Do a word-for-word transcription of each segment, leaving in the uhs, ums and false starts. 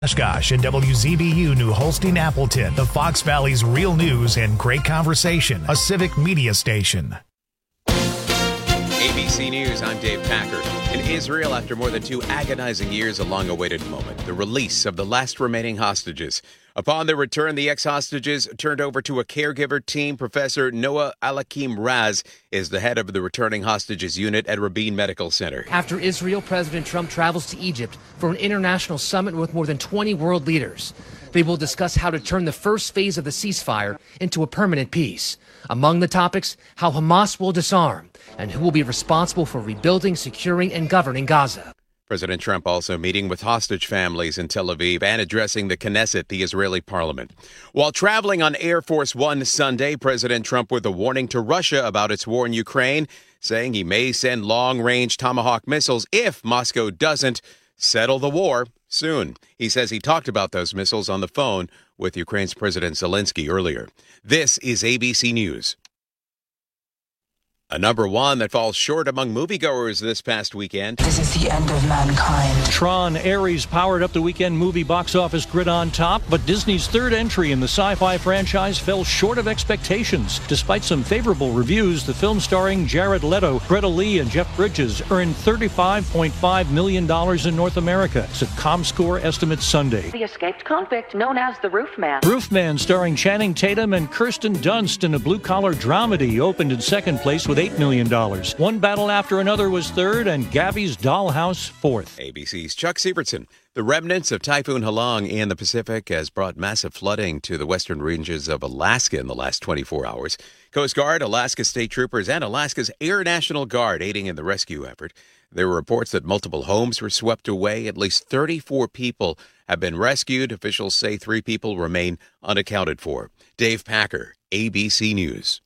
Oshkosh and W Z B U New Holstein Appleton, the Fox Valley's real news and great conversation, a civic media station. A B C News, I'm Dave Packer. In Israel, after more than two agonizing years, a long-awaited moment, the release of the last remaining hostages. Upon their return, the ex-hostages turned over to a caregiver team. Professor Noah Alakim Raz is the head of the returning hostages unit at Rabin Medical Center. After Israel, President Trump travels to Egypt for an international summit with more than twenty world leaders. They will discuss how to turn the first phase of the ceasefire into a permanent peace. Among the topics, how Hamas will disarm and who will be responsible for rebuilding, securing, and governing Gaza. President Trump also meeting with hostage families in Tel Aviv and addressing the Knesset, the Israeli parliament. While traveling on Air Force One Sunday, President Trump with a warning to Russia about its war in Ukraine, saying he may send long-range Tomahawk missiles if Moscow doesn't settle the war soon. He says he talked about those missiles on the phone with Ukraine's President Zelensky earlier. This is A B C News. A number one that falls short among moviegoers this past weekend. This is the end of mankind. Tron Ares powered up the weekend movie box office grid on top, but Disney's third entry in the sci-fi franchise fell short of expectations. Despite some favorable reviews, the film starring Jared Leto, Greta Lee, and Jeff Bridges earned thirty-five point five million dollars in North America, said ComScore estimates Sunday. The escaped convict known as the Roofman. Roofman, starring Channing Tatum and Kirsten Dunst in a blue-collar dramedy, opened in second place with eight million dollars. One Battle After Another was third, and Gabby's Dollhouse fourth. A B C's Chuck Sievertson. The remnants of Typhoon Halong in the Pacific has brought massive flooding to the western ranges of Alaska in the last twenty-four hours. Coast Guard, Alaska State Troopers, and Alaska's Air National Guard aiding in the rescue effort. There were reports that multiple homes were swept away. At least thirty-four people have been rescued. Officials say three people remain unaccounted for. Dave Packer, A B C News.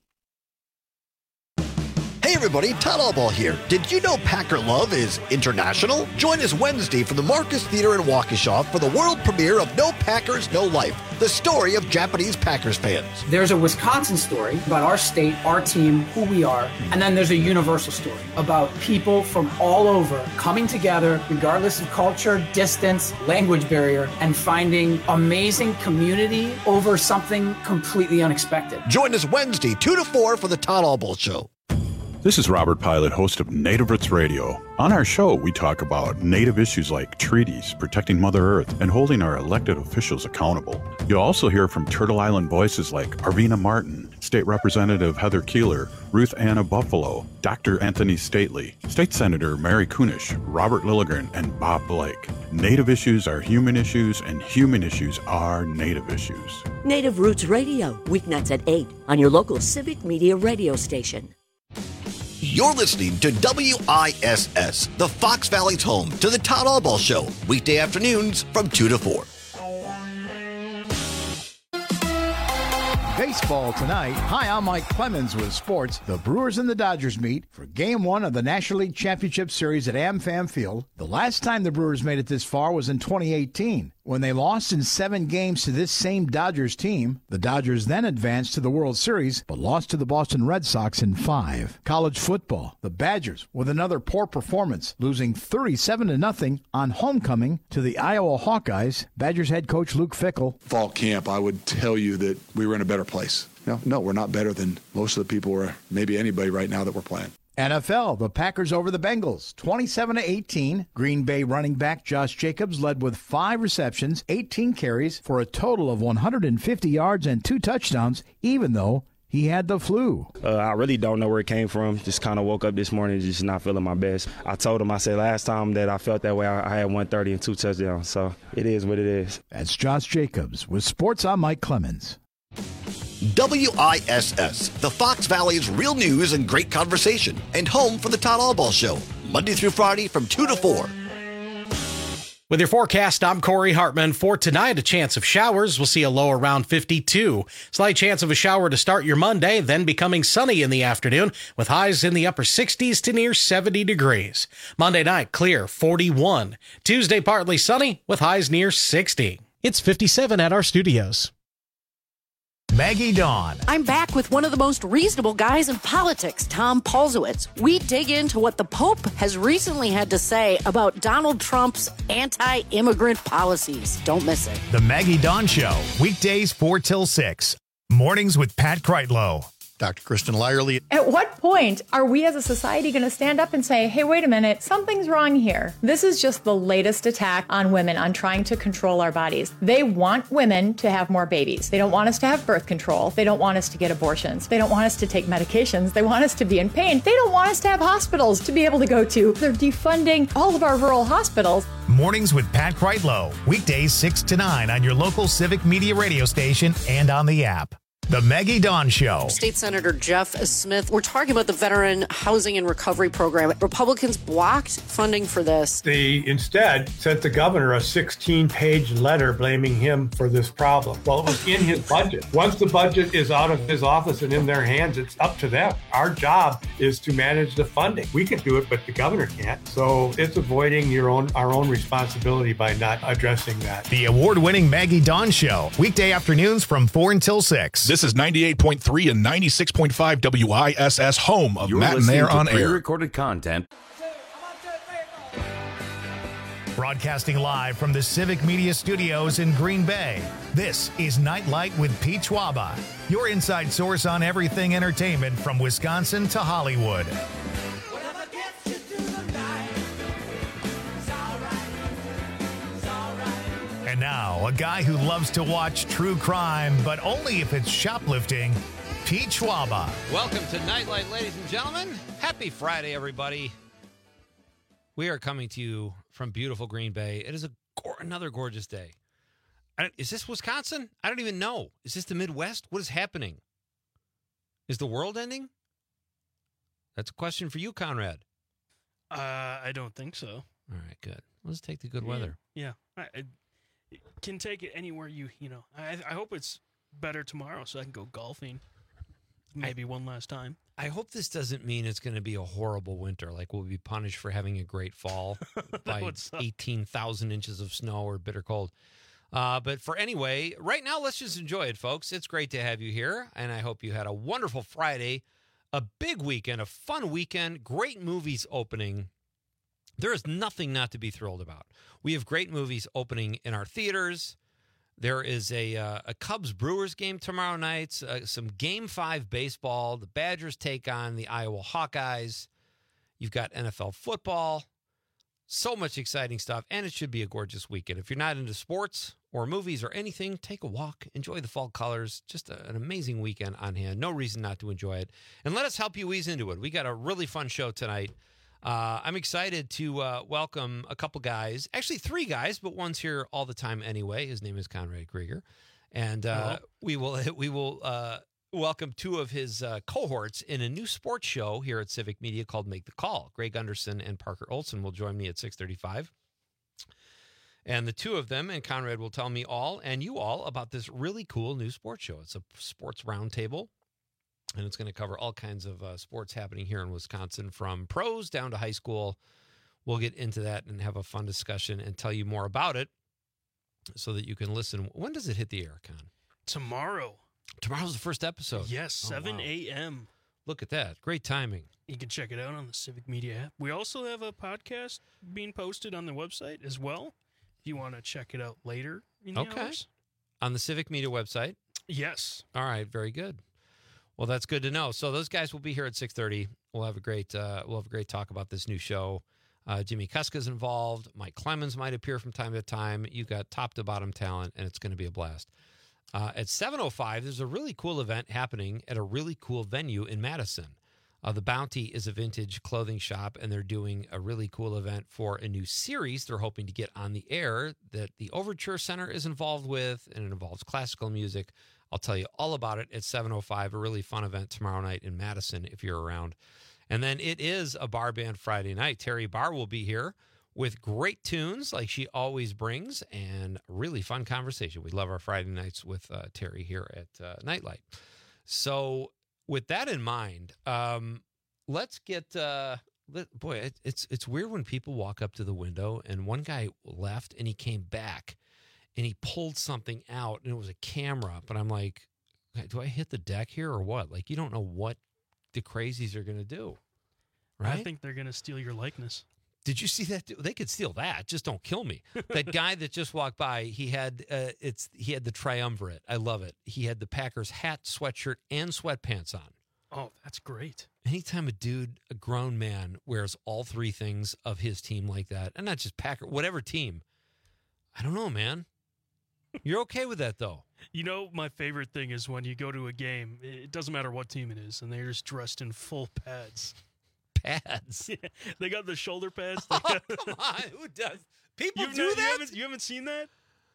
Hey everybody, Todd Allball here. Did you know Packer Love is international? Join us Wednesday from the Marcus Theater in Waukesha for the world premiere of No Packers, No Life, the story of Japanese Packers fans. There's a Wisconsin story about our state, our team, who we are, and then there's a universal story about people from all over coming together, regardless of culture, distance, language barrier, and finding amazing community over something completely unexpected. Join us Wednesday, two to four for the Todd Allball Show. This is Robert Pilot, host of Native Roots Radio. On our show, we talk about Native issues like treaties, protecting Mother Earth, and holding our elected officials accountable. You'll also hear from Turtle Island voices like Arvina Martin, State Representative Heather Keeler, Ruth Anna Buffalo, Doctor Anthony Stately, State Senator Mary Kunish, Robert Lilligren, and Bob Blake. Native issues are human issues, and human issues are Native issues. Native Roots Radio, weeknights at eight on your local civic media radio station. You're listening to W I S S, the Fox Valley's home to the Todd Allball Show, weekday afternoons from two to four. Baseball tonight. Hi, I'm Mike Clemens with sports. The Brewers and the Dodgers meet for Game one of the National League Championship Series at AmFam Field. The last time the Brewers made it this far was in twenty eighteen, when they lost in seven games to this same Dodgers team. The Dodgers then advanced to the World Series, but lost to the Boston Red Sox in five. College football. The Badgers, with another poor performance, losing thirty-seven to nothing on homecoming to the Iowa Hawkeyes. Badgers head coach Luke Fickell. Fall camp, I would tell you that we were in a better place. No, no, we're not better than most of the people or maybe anybody right now that we're playing. N F L, the Packers over the Bengals, twenty-seven to eighteen. Green Bay running back Josh Jacobs led with five receptions, eighteen carries for a total of one hundred fifty yards and two touchdowns, even though he had the flu. Uh, I really don't know where it came from. Just kind of woke up this morning just not feeling my best. I told him, I said last time that I felt that way, I, I had one thirty and two touchdowns. So it is what it is. That's Josh Jacobs. With sports, I'm Mike Clemens. W I S S, the Fox Valley's real news and great conversation, and home for the Todd Allball Show, Monday through Friday from two to four. With your forecast, I'm Corey Hartman. For tonight, a chance of showers. We'll see a low around fifty-two. Slight chance of a shower to start your Monday, then becoming sunny in the afternoon with highs in the upper sixties to near seventy degrees. Monday night, clear, forty-one. Tuesday, partly sunny with highs near sixty. It's fifty-seven at our studios. Maggie Dawn. I'm back with one of the most reasonable guys in politics, Tom Polzowitz. We dig into what the Pope has recently had to say about Donald Trump's anti-immigrant policies. Don't miss it. The Maggie Dawn Show, weekdays four till six. Mornings with Pat Kreitlow. Doctor Kristen Lyerly. At what point are we as a society going to stand up and say, hey, wait a minute, something's wrong here? This is just the latest attack on women, on trying to control our bodies. They want women to have more babies. They don't want us to have birth control. They don't want us to get abortions. They don't want us to take medications. They want us to be in pain. They don't want us to have hospitals to be able to go to. They're defunding all of our rural hospitals. Mornings with Pat Kreitlow, weekdays six to nine on your local Civic Media radio station and on the app. The Maggie Dawn Show. State Senator Jeff Smith, we're talking about the Veteran Housing and Recovery Program. Republicans blocked funding for this. They instead sent the governor a sixteen-page letter blaming him for this problem. Well, it was in his budget. Once the budget is out of his office and in their hands, it's up to them. Our job is to manage the funding. We can do it, but the governor can't. So it's avoiding your own our own responsibility by not addressing that. The award-winning Maggie Dawn Show, weekday afternoons from four until six. This is ninety-eight point three and ninety-six point five W I S S, home of You're Matt and Air on Air. Pre-recorded content. Broadcasting live from the Civic Media Studios in Green Bay, this is Nightlight with Pete Schwaba, your inside source on everything entertainment from Wisconsin to Hollywood. And now, a guy who loves to watch true crime, but only if it's shoplifting, Pete Schwaba. Welcome to Nightlight, ladies and gentlemen. Happy Friday, everybody. We are coming to you from beautiful Green Bay. It is a another gorgeous day. I don't, is this Wisconsin? I don't even know. Is this the Midwest? What is happening? Is the world ending? That's a question for you, Conrad. Uh, I don't think so. All right, good. Let's take the good yeah, weather. Yeah. I, I can take it anywhere you, you know. I, I hope it's better tomorrow so I can go golfing. Maybe I, one last time. I hope this doesn't mean it's going to be a horrible winter. Like we'll be punished for having a great fall by eighteen thousand inches of snow or bitter cold. Uh, but for anyway, right now, let's just enjoy it, folks. It's great to have you here. And I hope you had a wonderful Friday, a big weekend, a fun weekend, great movies opening. There is nothing not to be thrilled about. We have great movies opening in our theaters. There is a uh, a Cubs-Brewers game tomorrow night, uh, some Game five baseball. The Badgers take on the Iowa Hawkeyes. You've got N F L football. So much exciting stuff, and it should be a gorgeous weekend. If you're not into sports or movies or anything, take a walk. Enjoy the fall colors. Just a, an amazing weekend on hand. No reason not to enjoy it. And let us help you ease into it. We got a really fun show tonight. Uh, I'm excited to uh, welcome a couple guys, actually three guys, but one's here all the time anyway. His name is Conrad Krieger, and uh, we will we will uh, welcome two of his uh, cohorts in a new sports show here at Civic Media called Make the Call. Greg Gunderson and Parker Olson will join me at six thirty-five, and the two of them and Conrad will tell me all and you all about this really cool new sports show. It's a sports roundtable. And it's going to cover all kinds of uh, sports happening here in Wisconsin, from pros down to high school. We'll get into that and have a fun discussion and tell you more about it so that you can listen. When does it hit the air, Con? Tomorrow. Tomorrow's the first episode. Yes, oh, seven wow. a.m. Look at that. Great timing. You can check it out on the Civic Media app. We also have a podcast being posted on the website as well, if you want to check it out later in the okay. hours. On the Civic Media website? Yes. All right, very good. Well, that's good to know. So those guys will be here at six thirty. We'll have a great uh, we'll have a great talk about this new show. Uh, Jimmy Kuska's involved. Mike Clemens might appear from time to time. You've got top to bottom talent, and it's going to be a blast. Uh, at seven oh five, there's a really cool event happening at a really cool venue in Madison. Uh, the Bounty is a vintage clothing shop, and they're doing a really cool event for a new series they're hoping to get on the air that the Overture Center is involved with, and it involves classical music. I'll tell you all about it at seven oh five, a really fun event tomorrow night in Madison if you're around. And then it is a bar band Friday night. Terry Barr will be here with great tunes like she always brings and really fun conversation. We love our Friday nights with uh, Terry here at uh, Nightlight. So with that in mind, um, let's get uh, let, boy, it, it's it's weird when people walk up to the window, and one guy left and he came back and he pulled something out and it was a camera, but I'm like, okay, do I hit the deck here or what? Like, you don't know what the crazies are going to do, right? I think they're going to steal your likeness. Did you see that? They could steal that. Just don't kill me. That guy that just walked by, he had uh, it's he had the triumvirate. I love it. He had the Packers hat, sweatshirt, and sweatpants on. Oh, that's great. Anytime a dude, a grown man, wears all three things of his team like that, and not just Packer, whatever team, I don't know, man. You're okay with that, though. You know, my favorite thing is when you go to a game, it doesn't matter what team it is, and they're just dressed in full pads. Pads? Yeah, they got the shoulder pads. Oh, come on. Who does? People You've do not, that? You haven't, you haven't seen that?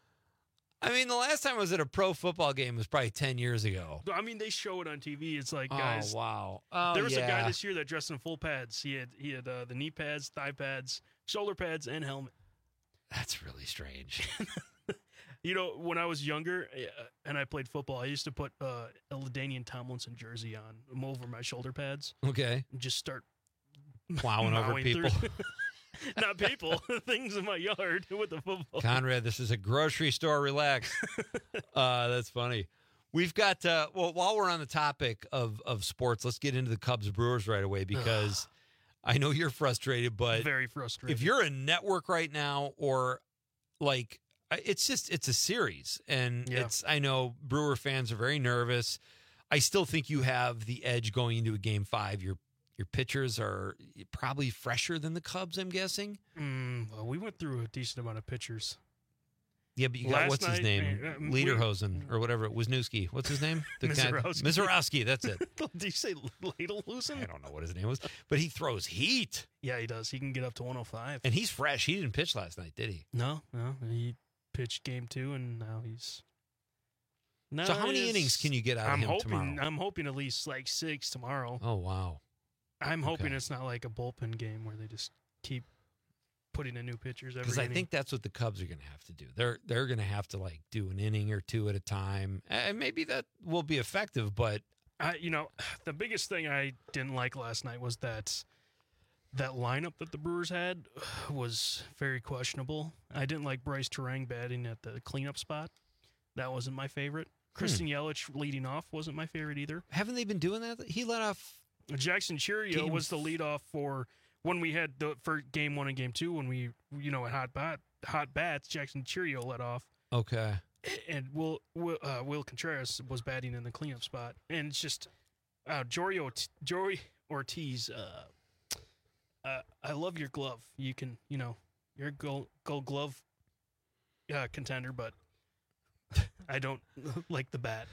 I mean, the last time I was at a pro football game was probably ten years ago. I mean, they show it on T V. It's like, Oh, guys. wow. Oh, there was yeah. a guy this year that dressed in full pads. He had he had uh, the knee pads, thigh pads, shoulder pads, and helmet. That's really strange. You know, when I was younger uh, and I played football, I used to put uh, a LaDainian Tomlinson jersey on, um, over my shoulder pads. Okay. And just start Plowing over mowing people. through- Not people, things in my yard with the football. Conrad, this is a grocery store. Relax. uh, that's funny. We've got, uh, well, while we're on the topic of, of sports, let's get into the Cubs Brewers right away because I know you're frustrated, but Very frustrated. if you're a network right now or like, it's just, it's a series. And Yeah. it's, I know Brewer fans are very nervous. I still think you have the edge going into a game five. Your your pitchers are probably fresher than the Cubs, I'm guessing. Mm, well, we went through a decent amount of pitchers. Yeah, but you got, Last what's his night, name? uh, we- Lederhosen or whatever. Wisniewski. What's his name? The guy- Mizorowski. Mizorowski, that's it. Did you say Ladlehusen? I don't know what his name was, but he throws heat. Yeah, he does. He can get up to one oh five. And he's fresh. He didn't pitch last night, did he? No, no. He pitched game two, and now he's. No, So how many he's- innings can you get out of I'm him hoping, tomorrow? I'm hoping at least like six tomorrow. Oh, wow. I'm hoping Okay. it's not like a bullpen game where they just keep putting in new pitchers every Because I inning. think that's what the Cubs are going to have to do. They're they're going to have to like do an inning or two at a time, and maybe that will be effective. But I, you know, the biggest thing I didn't like last night was that that lineup that the Brewers had was very questionable. I didn't like Bryce Terang batting at the cleanup spot. That wasn't my favorite. Christian Yelich leading off wasn't my favorite either. haven't they been doing that? He let off. Jackson Churio Game was the leadoff for when we had the for game one and game two when we you know at hot bat hot bats. Jackson Churio led off. Okay. And Will Will, uh, Will Contreras was batting in the cleanup spot, and it's just uh, Jory Ort- Jory Ortiz. Uh, uh, I love your glove. You can, you know, you're a gold, gold glove uh, contender, but I don't like the bat.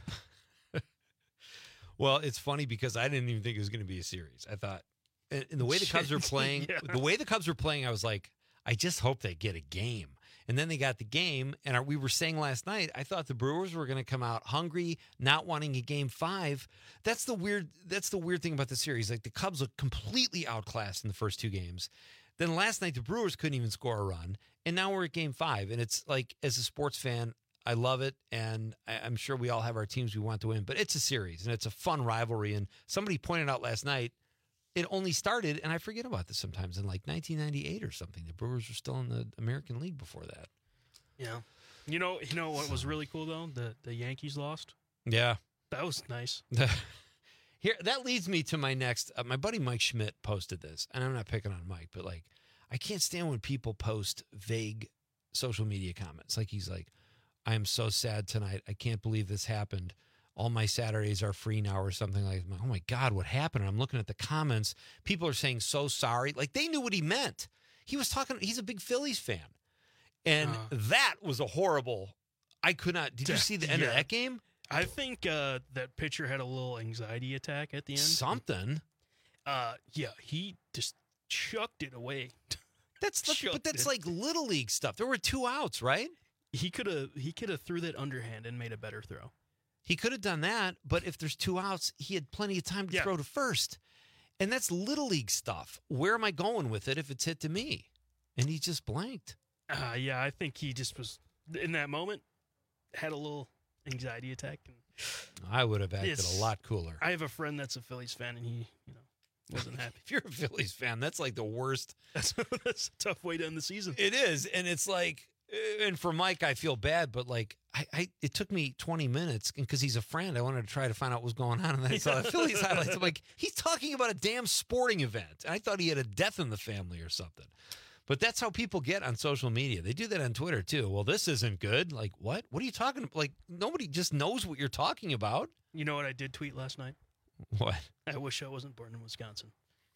Well, it's funny because I didn't even think it was going to be a series. I thought, and and the way the Cubs are playing, Yeah. the way the Cubs were playing, I was like, I just hope they get a game. And then they got the game, and our, we were saying last night, I thought the Brewers were going to come out hungry, not wanting a game five. That's the weird. That's the weird thing about the series. Like the Cubs looked completely outclassed in the first two games. Then last night the Brewers couldn't even score a run, and now we're at game five. And it's like, as a sports fan, I love it, and I- I'm sure we all have our teams we want to win. But it's a series, and it's a fun rivalry. And somebody pointed out last night, it only started, and I forget about this sometimes, in like nineteen ninety-eight or something. The Brewers were still in the American League before that. Yeah, you know, you know what was really cool though? The the Yankees lost. Yeah. That was nice. Here, that leads me to my next. Uh, my buddy Mike Schmidt posted this, and I'm not picking on Mike, but like, I can't stand when people post vague social media comments. Like he's like, "I am so sad tonight. I can't believe this happened. All my Saturdays are free now," or something like that. Oh my God, what happened? And I'm looking at the comments. People are saying so sorry. Like they knew what he meant. He was talking. He's a big Phillies fan, and Uh. that was a horrible. I could not. Did you see the end of Yeah. that game? I think uh, that pitcher had a little anxiety attack at the end. Something. Uh, yeah, he just chucked it away. That's the, but Chucked that's it. like little league stuff. There were two outs, right? He could have he could have threw that underhand and made a better throw. He could have done that, but if there's two outs, he had plenty of time to Yeah. throw to first. And that's little league stuff. Where am I going with it if it's hit to me? And he just blanked. Uh, yeah, I think he just was in that moment had a little anxiety attack. And I would have acted It's- a lot cooler. I have a friend that's a Phillies fan, and he, you know, wasn't happy. If you're a Phillies fan, that's like the worst. That's that's a tough way to end the season. It is, and it's like And for Mike, I feel bad, but like, I, I it took me twenty minutes because he's a friend. I wanted to try to find out what was going on, and then I saw the Phillies highlights. I'm like, he's talking about a damn sporting event. And I thought he had a death in the family or something. But that's how people get on social media. They do that on Twitter too. Well, this isn't good. Like, what? What are you talking about? Like, nobody just knows what you're talking about. You know what I did tweet last night? What? I wish I wasn't born in Wisconsin.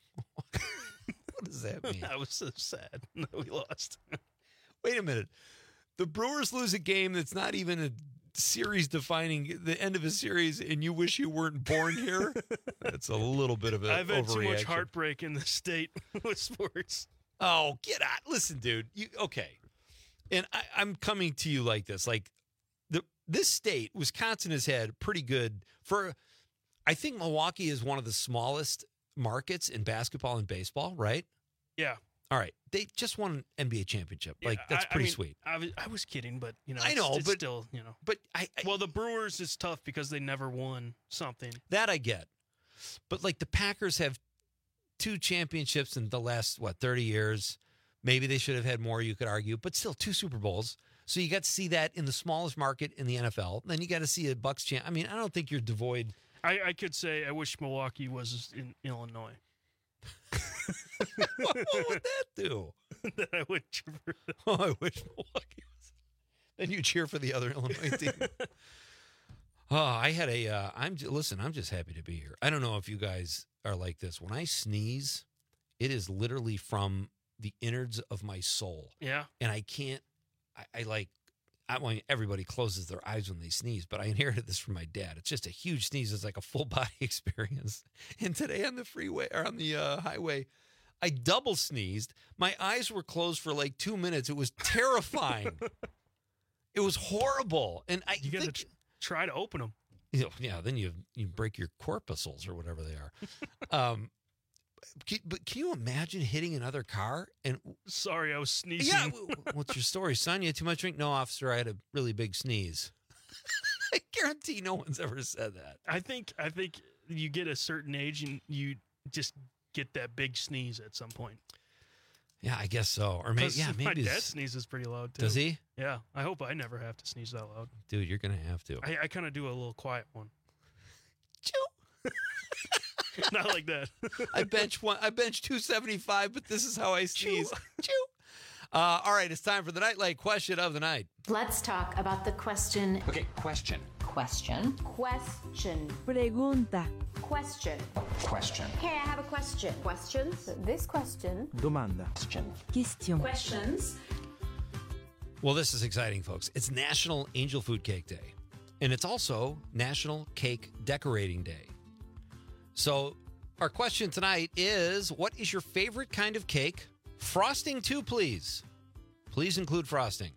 What does that mean? I was so sad that we lost. Wait a minute. The Brewers lose a game that's not even a series defining, the end of a series, and you wish you weren't born here? That's a little bit of an I've had overreaction. too much heartbreak in this state with sports. Oh, get out. Listen, dude. You okay. And I, I'm coming to you like this. Like, the this state, Wisconsin has had pretty good for, I think Milwaukee is one of the smallest markets in basketball and baseball, right? Yeah. All right. They just won an N B A championship. Like, Yeah, that's I- I pretty mean, sweet. I was, I was kidding, but, you know, I it's, know, it's but- still, you know. But I, I Well, the Brewers is tough because they never won something. that I get. But like the Packers have two championships in the last, what, thirty years. Maybe they should have had more, you could argue, but still two Super Bowls. So you got to see that in the smallest market in the N F L. Then you got to see a Bucks champ. I mean, I don't think you're devoid. I, I could say I wish Milwaukee was in Illinois. what, what would that do? That I would cheer for them. Oh, I wish Milwaukee was. Then you cheer for the other Illinois team. Oh, I had a. Uh, I'm listen. I'm just happy to be here. I don't know if you guys are like this. When I sneeze, it is literally from the innards of my soul. Yeah. And I can't. I, I like. I mean, everybody closes their eyes when they sneeze, but I inherited this from my dad. It's just a huge sneeze. It's like a full body experience. And today on the freeway or on the uh, highway, I double sneezed. My eyes were closed for like two minutes. It was terrifying. It was horrible. And I You got to think, tr- try to open them. you know, yeah, then you you break your corpuscles or whatever they are. um, can, but can you imagine hitting another car? And Sorry, I was sneezing. yeah, w- w- what's your story, son? You had too much drink? No, officer, I had a really big sneeze. I guarantee no one's ever said that. I think I think you get a certain age and you just get that big sneeze at some point. Yeah, I guess so. Or maybe, 'Cause yeah, my maybe. dad it's- sneezes pretty loud too. Does he? Yeah. I hope I never have to sneeze that loud. Dude, you're gonna have to. I, I kind of do a little quiet one. Not like that. I bench one. I bench two seventy five, but this is how I sneeze. Chew. Uh, all right, it's time for the Nightlight question of the night. Let's talk about the question. Okay, question. Question. Question. Pregunta. Question. Question. Hey, I have a question. Questions? This question. Domanda. Question. Question. Questions. Well, this is exciting, folks. It's National Angel Food Cake Day, and it's also National Cake Decorating Day. So, our question tonight is: what is your favorite kind of cake? Frosting too, please. Please include frosting.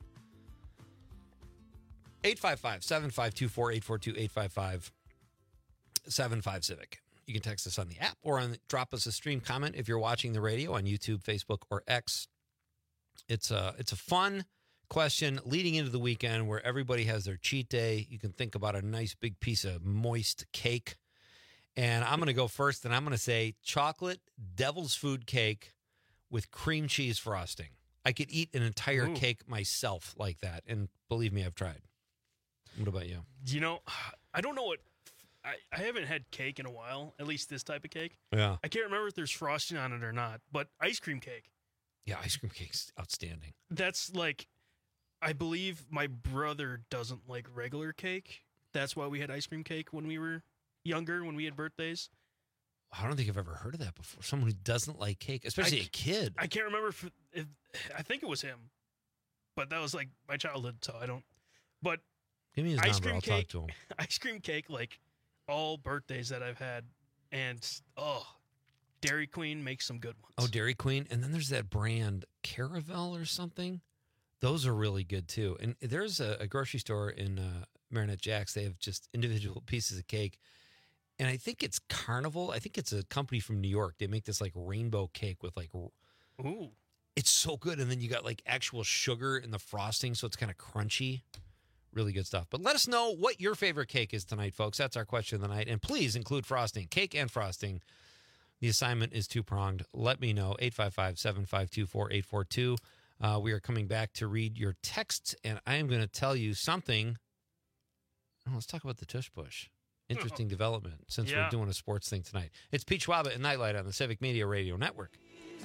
eight five five, seven five two, four eight four two, eight five five, seven five Civic. You can text us on the app or on drop us a stream comment if you're watching the radio on YouTube, Facebook, or X. It's a, it's a fun question leading into the weekend where everybody has their cheat day. You can think about a nice big piece of moist cake. And I'm going to go first, and I'm going to say chocolate devil's food cake with cream cheese frosting. I could eat an entire Ooh. cake myself like that, and believe me, I've tried. What about you? You know, I don't know what. I, I haven't had cake in a while, at least this type of cake. Yeah. I can't remember if there's frosting on it or not, but ice cream cake. Yeah, ice cream cake's outstanding. That's like, I believe my brother doesn't like regular cake. That's why we had ice cream cake when we were younger, when we had birthdays. I don't think I've ever heard of that before. Someone who doesn't like cake, especially I, a kid. I can't remember if, if I think it was him, but that was like my childhood, so I don't. But Give me his ice number. cream I'll cake, talk to him. Ice cream cake, like all birthdays that I've had, and oh, Dairy Queen makes some good ones. Oh, Dairy Queen. And then there's that brand Caravel or something. Those are really good too. And there's a, a grocery store in uh, Marinette Jacks. They have just individual pieces of cake. And I think it's Carnival. I think it's a company from New York. They make this like rainbow cake with like, ooh, it's so good. And then you got like actual sugar in the frosting, so it's kind of crunchy. Really good stuff. But let us know what your favorite cake is tonight, folks. That's our question of the night. And please include frosting, cake and frosting. The assignment is two-pronged. Let me know. eight five five, seven five two, four eight four two. Uh, we are coming back to read your texts, and I am going to tell you something. Oh, let's talk about the tush push. Interesting development since Yeah. we're doing a sports thing tonight. It's Pete Schwaba and Nightlight on the Civic Media Radio Network.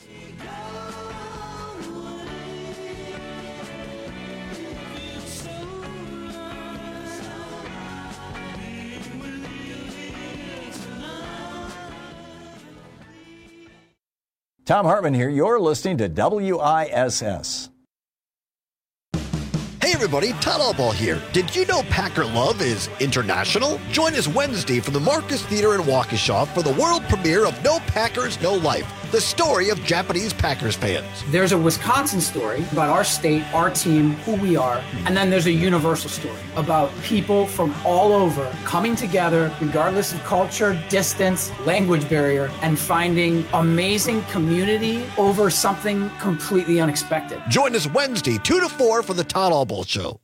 Tom Hartman here. You're listening to W I S S. Hey everybody, Todd Allball here. Did you know Packer Love is international? Join us Wednesday from the Marcus Theater in Waukesha for the world premiere of No Packers, No Life, the story of Japanese Packers fans. There's a Wisconsin story about our state, our team, who we are, and then there's a universal story about people from all over coming together, regardless of culture, distance, language barrier, and finding amazing community over something completely unexpected. Join us Wednesday, two to four for the Todd Allball Show.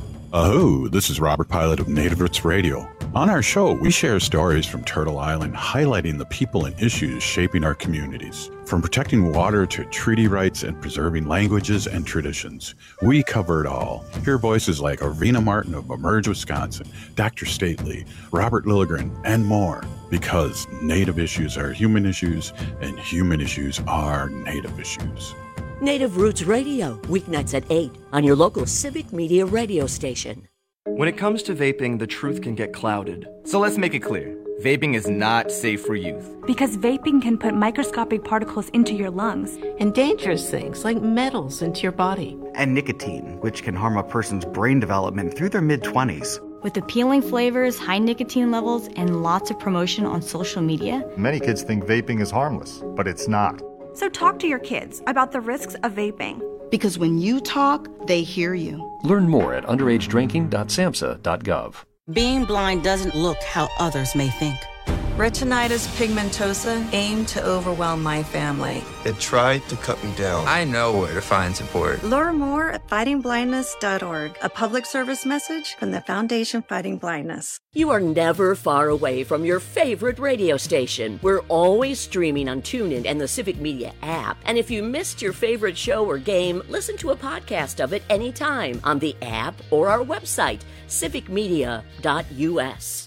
Aho, this is Robert Pilot of Native Roots Radio. On our show, we share stories from Turtle Island, highlighting the people and issues shaping our communities. From protecting water to treaty rights and preserving languages and traditions, we cover it all. Hear voices like Arvina Martin of Emerge, Wisconsin, Doctor Stately, Robert Lilligren, and more. Because Native issues are human issues, and human issues are Native issues. Native Roots Radio, weeknights at eight on your local Civic Media radio station. When it comes to vaping, the truth can get clouded. So let's make it clear. Vaping is not safe for youth. Because vaping can put microscopic particles into your lungs. And dangerous things like metals into your body. And nicotine, which can harm a person's brain development through their mid-twenties. With appealing flavors, high nicotine levels, and lots of promotion on social media. Many kids think vaping is harmless, but it's not. So talk to your kids about the risks of vaping. Because when you talk, they hear you. Learn more at underage drinking dot samhsa dot gov. Being blind doesn't look how others may think. Retinitis pigmentosa aimed to overwhelm my family. It tried to cut me down. I know where to find support. Learn more at fighting blindness dot org, a public service message from the Foundation Fighting Blindness. You are never far away from your favorite radio station. We're always streaming on TuneIn and the Civic Media app. And if you missed your favorite show or game, listen to a podcast of it anytime on the app or our website, civic media dot u s.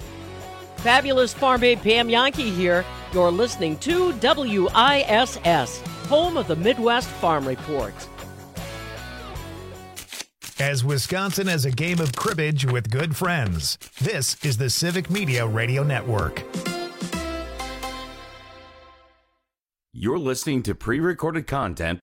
Fabulous Farm Babe Pam Yankee here. You're listening to W I S S, home of the Midwest Farm Report. As Wisconsin as a game of cribbage with good friends, this is the Civic Media Radio Network. You're listening to pre-recorded content.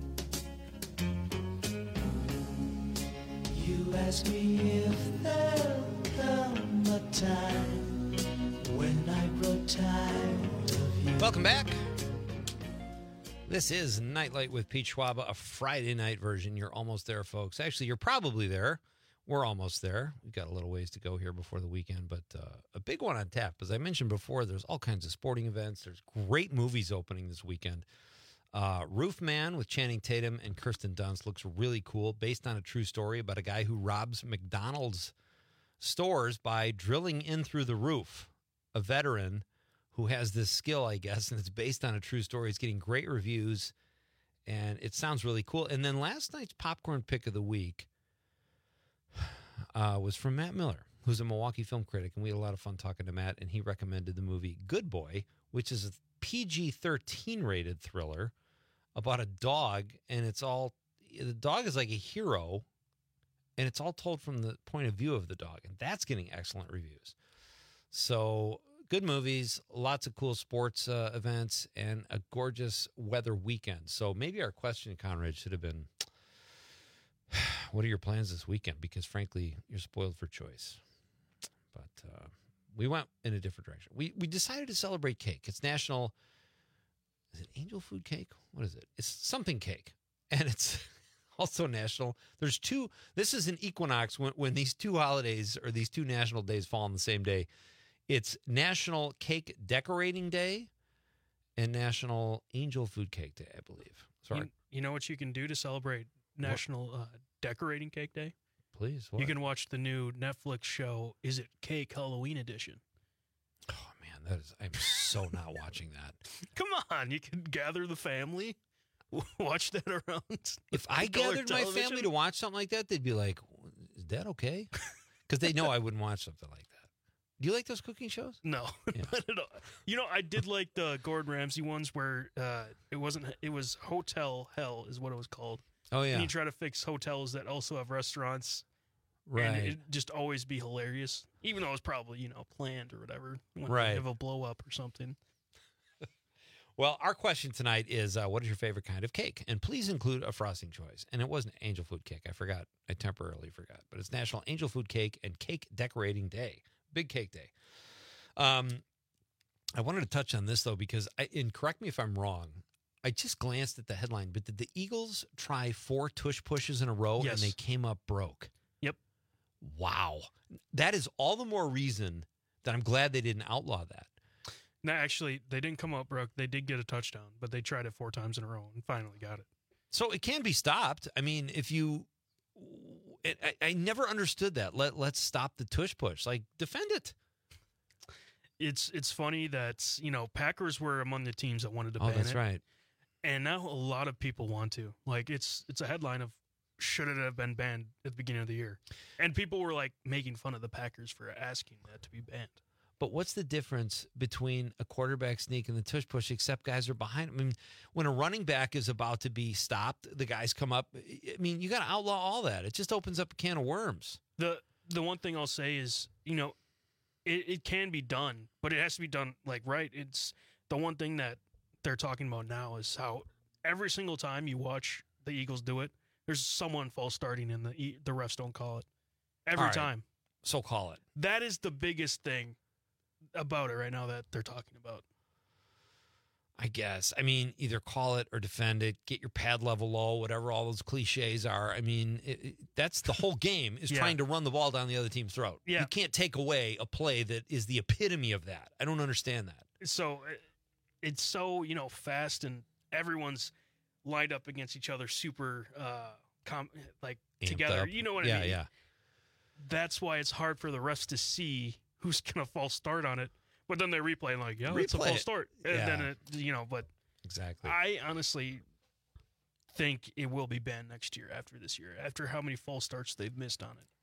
You ask me if there'll come a time when I grow tired of you. Welcome back. This is Nightlight with Pete Schwaba, a Friday night version. You're almost there, folks. Actually, you're probably there. We're almost there. We've got a little ways to go here before the weekend, but uh, a big one on tap. As I mentioned before, there's all kinds of sporting events. There's great movies opening this weekend. Uh, Roof Man with Channing Tatum and Kirsten Dunst looks really cool, based on a true story about a guy who robs McDonald's stores by drilling in through the roof. A veteran who has this skill, I guess, and it's based on a true story. It's getting great reviews, and it sounds really cool. And then last night's popcorn pick of the week uh, was from Matt Miller, who's a Milwaukee film critic, and we had a lot of fun talking to Matt, and he recommended the movie Good Boy, which is a P G thirteen rated thriller about a dog, and it's all, the dog is like a hero, and it's all told from the point of view of the dog, and that's getting excellent reviews. So good movies, lots of cool sports uh, events, and a gorgeous weather weekend. So maybe our question, Conrad, should have been, what are your plans this weekend? Because frankly, you're spoiled for choice. But uh, we went in a different direction. We we decided to celebrate cake. It's National, is it Angel Food Cake? What is it? It's something cake. And it's also national. There's two, this is an equinox when, when these two holidays or these two national days fall on the same day. It's National Cake Decorating Day and National Angel Food Cake Day, I believe. Sorry. You, you know what you can do to celebrate National uh, Decorating Cake Day? Please. What? You can watch the new Netflix show, Is It Cake Halloween Edition? Oh, man, that is, I'm so not watching that. Come on, you can gather the family. watch that around. If I color gathered my television? family to watch something like that, they'd be like, "Is that okay?" Because they know I wouldn't watch something like that. Do you like those cooking shows? No, Yeah. not at all. You know, I did like the Gordon Ramsay ones where uh, it wasn't. It was Hotel Hell is what it was called. Oh yeah. And you try to fix hotels that also have restaurants. Right. And it'd just always be hilarious, even though it was probably, you know, planned or whatever. When Right. They have a blow up or something. Well, our question tonight is, uh, what is your favorite kind of cake? And please include a frosting choice. And it wasn't angel food cake. I forgot. I temporarily forgot. But it's National Angel Food Cake and Cake Decorating Day. Big Cake Day. Um, I wanted to touch on this, though, because, I, and correct me if I'm wrong, I just glanced at the headline, but did the Eagles try four tush pushes in a row Yes. and they came up broke? Yep. Wow. That is all the more reason that I'm glad they didn't outlaw that. No, actually, they didn't come up broke. They did get a touchdown, but they tried it four times in a row and finally got it. So it can be stopped. I mean, if you, it, I, I never understood that. Let let's stop the tush push. Like, defend it. It's it's funny that, you know, Packers were among the teams that wanted to Oh, ban that's it. right. And now a lot of people want to. Like, it's it's a headline of should it have been banned at the beginning of the year? And people were like making fun of the Packers for asking that to be banned. But what's the difference between a quarterback sneak and the tush push, except guys are behind him? I mean, when a running back is about to be stopped, the guys come up. I mean, you got to outlaw all that. It just opens up a can of worms. The the one thing I'll say is, you know, it, it can be done, but it has to be done like right. It's the one thing that they're talking about now is how every single time you watch the Eagles do it, there's someone false starting and the the refs don't call it. Every All right. time. So call it. That is the biggest thing about it right now that they're talking about. I guess. I mean, either call it or defend it, get your pad level low, whatever all those cliches are. I mean, it, it, that's the whole game is Yeah. trying to run the ball down the other team's throat. Yeah. You can't take away a play that is the epitome of that. I don't understand that. So it- it's so, you know, fast and everyone's lined up against each other super uh com- like Amped together. up. You know what yeah, I mean? Yeah, That's why it's hard for the refs to see who's going to false start on it. But then they replay and like, yeah, it's a Replay false it. start. And Yeah. then it, you know, but Exactly. I honestly think it will be banned next year after this year, after how many false starts they've missed on it.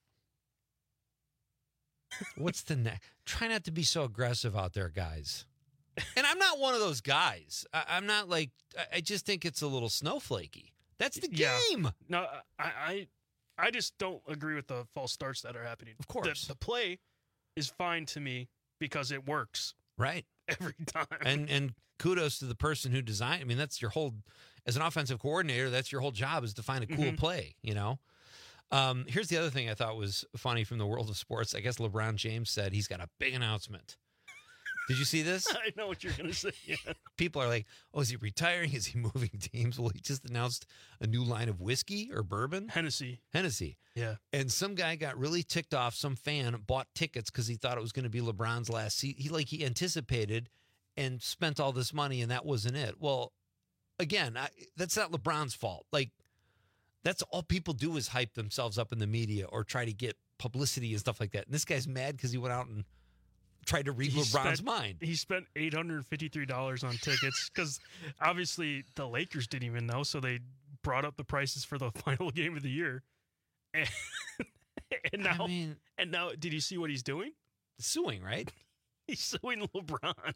What's the next? Try not to be so aggressive out there, guys. And I'm not one of those guys. I, I'm not like, I- I just think it's a little snowflakey. That's the Yeah. game. No, I, I, I just don't agree with the false starts that are happening. Of course. the, the play is fine to me because it works Right. every time. And and kudos to the person who designed. I mean, that's your whole, as an offensive coordinator, that's your whole job is to find a cool Mhm. play, you know? Um, here's the other thing I thought was funny from the world of sports. I guess LeBron James said he's got a big announcement. Did you see this? I know what you're going to say. Yeah. People are like, oh, is he retiring? Is he moving teams? Well, he just announced a new line of whiskey or bourbon. Hennessy. Hennessy. Yeah. And some guy got really ticked off. Some fan bought tickets because he thought it was going to be LeBron's last season. He like he anticipated and spent all this money, and that wasn't it. Well, again, I, that's not LeBron's fault. Like, that's all people do is hype themselves up in the media or try to get publicity and stuff like that. And this guy's mad because he went out and tried to read He LeBron's spent- mind. He spent eight hundred fifty-three dollars on tickets because obviously the Lakers didn't even know, so they brought up the prices for the final game of the year. And, and now, I mean, and now, did you see what he's doing? suing, right? He's suing LeBron.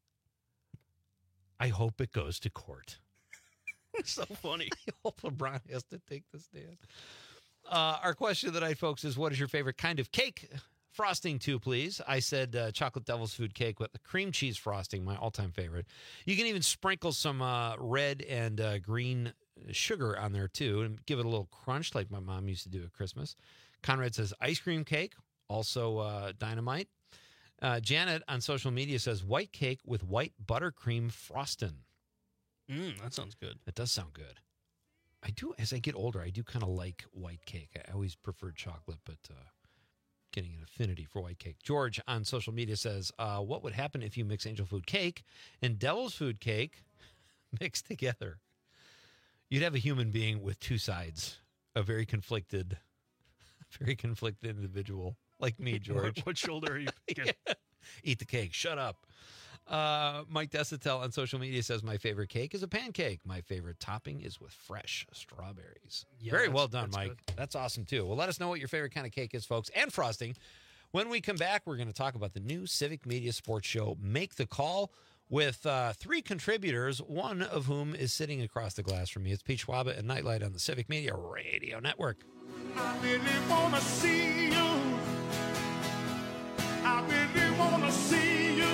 I hope it goes to court. It's so funny. I hope LeBron has to take the stand. Uh, our question tonight, folks, is what is your favorite kind of cake? Frosting, too, please. I said uh, chocolate devil's food cake with the cream cheese frosting, my all-time favorite. You can even sprinkle some uh, red and uh, green sugar on there, too, and give it a little crunch like my mom used to do at Christmas. Conrad says ice cream cake, also uh, dynamite. Uh, Janet on social media says white cake with white buttercream frosting. Mm, that sounds good. That does sound good. I do, as I get older, I do kind of like white cake. I always preferred chocolate, but uh, getting an affinity for white cake. George on social media says, uh, what would happen if you mix angel food cake and devil's food cake mixed together? You'd have a human being with two sides, a very conflicted, very conflicted individual like me, George. What, what shoulder are you picking? Yeah. Eat the cake. Shut up. Uh, Mike Desitel on social media says, my favorite cake is a pancake. My favorite topping is with fresh strawberries. Yeah, Very that's- well done, that's Mike. good. That's awesome, too. Well, let us know what your favorite kind of cake is, folks, and frosting. When we come back, we're going to talk about the new Civic Media Sports Show, Make the Call, with uh, three contributors, one of whom is sitting across the glass from me. It's Pete Schwaba and Nightlight on the Civic Media Radio Network. I really want to see you. I really want to see you.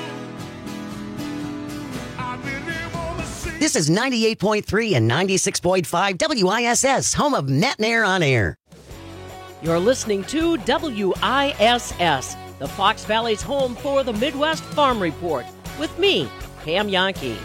I really want to see you. This is ninety-eight point three and ninety-six point five W I S S, home of Matt and Air on Air. You're listening to W I S S, the Fox Valley's home for the Midwest Farm Report, with me, Pam Yankee.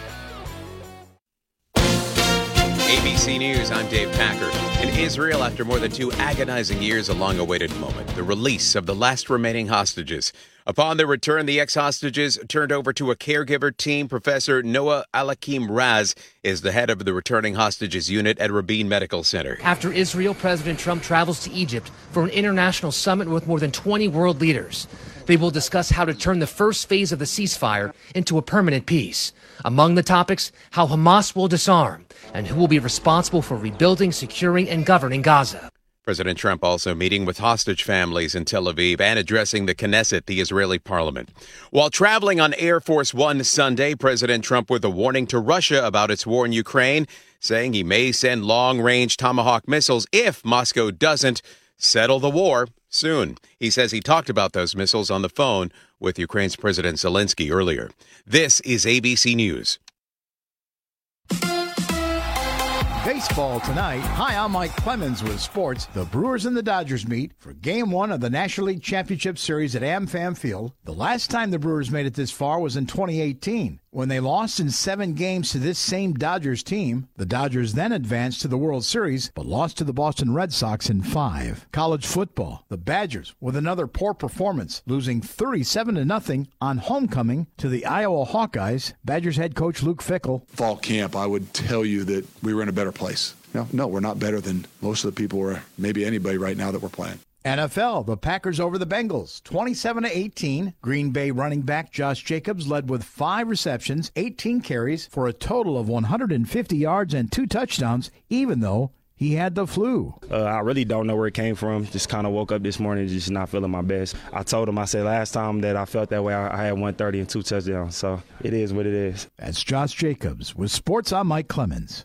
A B C News, I'm Dave Packer. In Israel, after more than two agonizing years, a long-awaited moment, the release of the last remaining hostages. Upon their return, the ex-hostages turned over to a caregiver team. Professor Noah Alakim Raz is the head of the returning hostages unit at Rabin Medical Center. After Israel, President Trump travels to Egypt for an international summit with more than twenty world leaders. They will discuss how to turn the first phase of the ceasefire into a permanent peace. Among the topics, how Hamas will disarm and who will be responsible for rebuilding, securing, and governing Gaza. President Trump also meeting with hostage families in Tel Aviv and addressing the Knesset, the Israeli parliament. While traveling on Air Force One Sunday, President Trump with a warning to Russia about its war in Ukraine, saying he may send long-range Tomahawk missiles if Moscow doesn't settle the war soon. He says he talked about those missiles on the phone with Ukraine's President Zelensky earlier. This is A B C News. Baseball tonight. Hi, I'm Mike Clemens with sports. The Brewers and the Dodgers meet for Game one of the National League Championship Series at AmFam Field. The last time the Brewers made it this far was in twenty eighteen, when they lost in seven games to this same Dodgers team. The Dodgers then advanced to the World Series, but lost to the Boston Red Sox in five. College football. The Badgers, with another poor performance, losing thirty-seven to nothing on homecoming to the Iowa Hawkeyes. Badgers head coach Luke Fickell. Fall camp, I would tell you that we were in a better place. No, no, we're not better than most of the people or maybe anybody right now that we're playing. N F L, the Packers over the Bengals, twenty-seven to eighteen. Green Bay running back Josh Jacobs led with five receptions, eighteen carries for a total of one hundred fifty yards and two touchdowns, even though he had the flu. Uh, I really don't know where it came from. Just kind of woke up this morning just not feeling my best. I told him, I said last time that I felt that way, I, I had one thirty and two touchdowns. So it is what it is. That's Josh Jacobs. With sports, I'm Mike Clemens.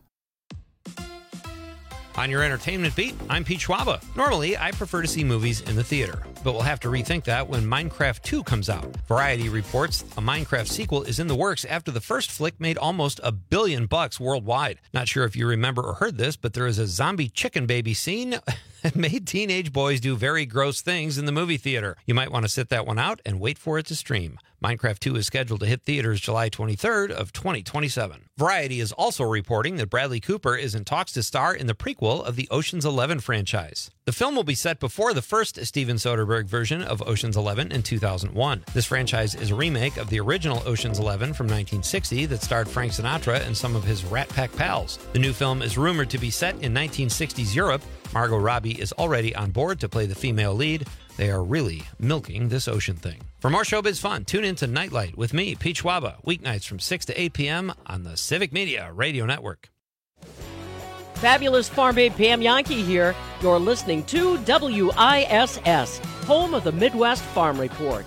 On your entertainment beat, I'm Pete Schwaba. Normally, I prefer to see movies in the theater, but we'll have to rethink that when Minecraft two comes out. Variety reports a Minecraft sequel is in the works after the first flick made almost a billion bucks worldwide. Not sure if you remember or heard this, but there is a zombie chicken baby scene that made teenage boys do very gross things in the movie theater. You might want to sit that one out and wait for it to stream. Minecraft two is scheduled to hit theaters July twenty-third of twenty twenty-seven. Variety is also reporting that Bradley Cooper is in talks to star in the prequel of the Ocean's Eleven franchise. The film will be set before the first Steven Soderbergh version of Ocean's Eleven in two thousand one. This franchise is a remake of the original Ocean's Eleven from nineteen sixty that starred Frank Sinatra and some of his Rat Pack pals. The new film is rumored to be set in nineteen sixties Europe. Margot Robbie is already on board to play the female lead. They are really milking this ocean thing. For more showbiz fun, tune in to Nightlight with me, Pete Schwaba, weeknights from six to eight p.m. on the Civic Media Radio Network. Fabulous Farm Babe Pam Yankee here. You're listening to W I S S, home of the Midwest Farm Report.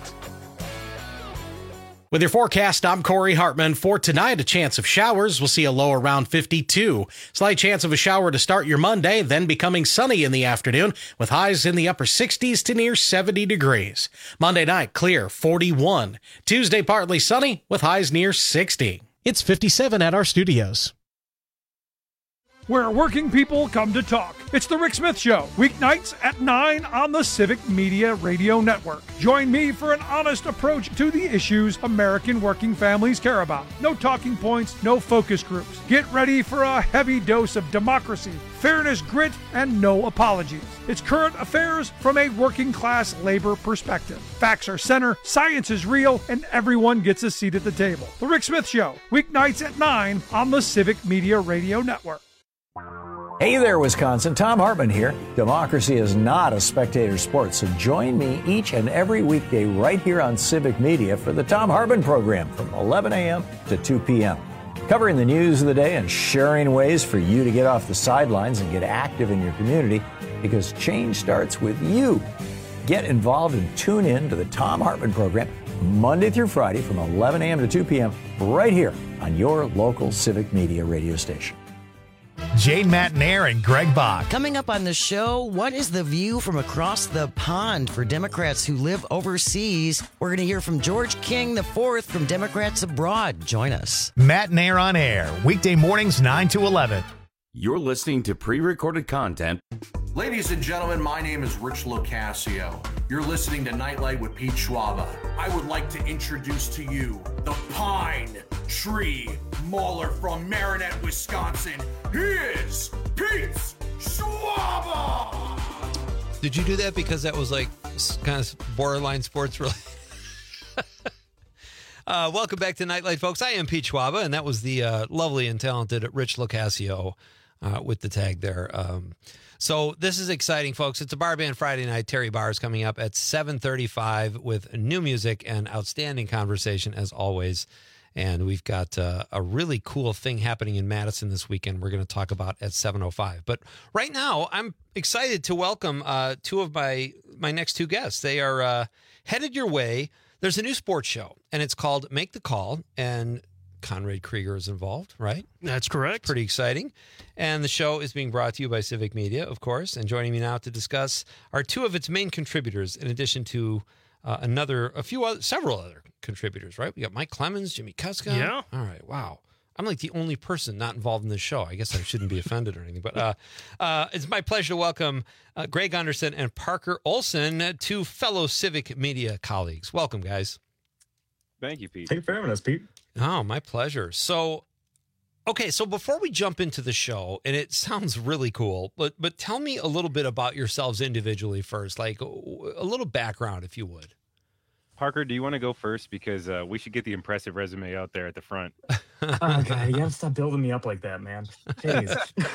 With your forecast, I'm Corey Hartman. For tonight, a chance of showers. We'll see a low around fifty-two. Slight chance of a shower to start your Monday, then becoming sunny in the afternoon with highs in the upper sixties to near seventy degrees. Monday night, clear, forty-one. Tuesday, partly sunny with highs near sixty. It's fifty-seven at our studios. Where working people come to talk. It's The Rick Smith Show, weeknights at nine on the Civic Media Radio Network. Join me for an honest approach to the issues American working families care about. No talking points, no focus groups. Get ready for a heavy dose of democracy, fairness, grit, and no apologies. It's current affairs from a working class labor perspective. Facts are center, science is real, and everyone gets a seat at the table. The Rick Smith Show, weeknights at nine on the Civic Media Radio Network. Hey there, Wisconsin. Tom Hartman here. Democracy is not a spectator sport, so join me each and every weekday right here on Civic Media for the Tom Hartman program from eleven a.m. to two p.m. Covering the news of the day and sharing ways for you to get off the sidelines and get active in your community, because change starts with you. Get involved and tune in to the Tom Hartman program Monday through Friday from eleven a.m. to two p.m. right here on your local Civic Media radio station. Jane Matnair and Greg Bach. Coming up on the show, what is the view from across the pond for Democrats who live overseas? We're going to hear from George King the fourth from Democrats Abroad. Join us. Matnair on air, weekday mornings nine to eleven. You're listening to pre-recorded content. Ladies and gentlemen, my name is Rich Locascio. You're listening to Nightlight with Pete Schwaba. I would like to introduce to you the Pine Tree Mauler from Marinette, Wisconsin. He is Pete Schwaba! Did you do that because that was like kind of borderline sports related? uh, welcome back to Nightlight, folks. I am Pete Schwaba, and that was the uh, lovely and talented Rich Locascio uh, with the tag there. Um, so this is exciting, folks. It's a Bar Band Friday night. Terry Barr is coming up at seven thirty-five with new music and outstanding conversation, as always. And we've got uh, a really cool thing happening in Madison this weekend we're going to talk about at seven oh five. But right now, I'm excited to welcome uh, two of my, my next two guests. They are uh, headed your way. There's a new sports show, and it's called Make the Call, and Conrad Krieger is involved, right? That's correct. It's pretty exciting. And the show is being brought to you by Civic Media, of course. And joining me now to discuss are two of its main contributors, in addition to uh, another, a few other, several other contributors, right? We got Mike Clemens, Jimmy Kuska. Yeah. All right. Wow. I'm like the only person not involved in this show. I guess I shouldn't be offended or anything, but uh, uh, it's my pleasure to welcome uh, Greg Anderson and Parker Olson, two fellow Civic Media colleagues. Welcome, guys. Thank you, Pete. Thank you for having us, Pete. Oh, my pleasure. So, okay, so before we jump into the show, and it sounds really cool, but but tell me a little bit about yourselves individually first, like a little background, if you would. Parker, do you want to go first? Because uh, we should get the impressive resume out there at the front. Okay, you gotta stop building me up like that, man. Jeez.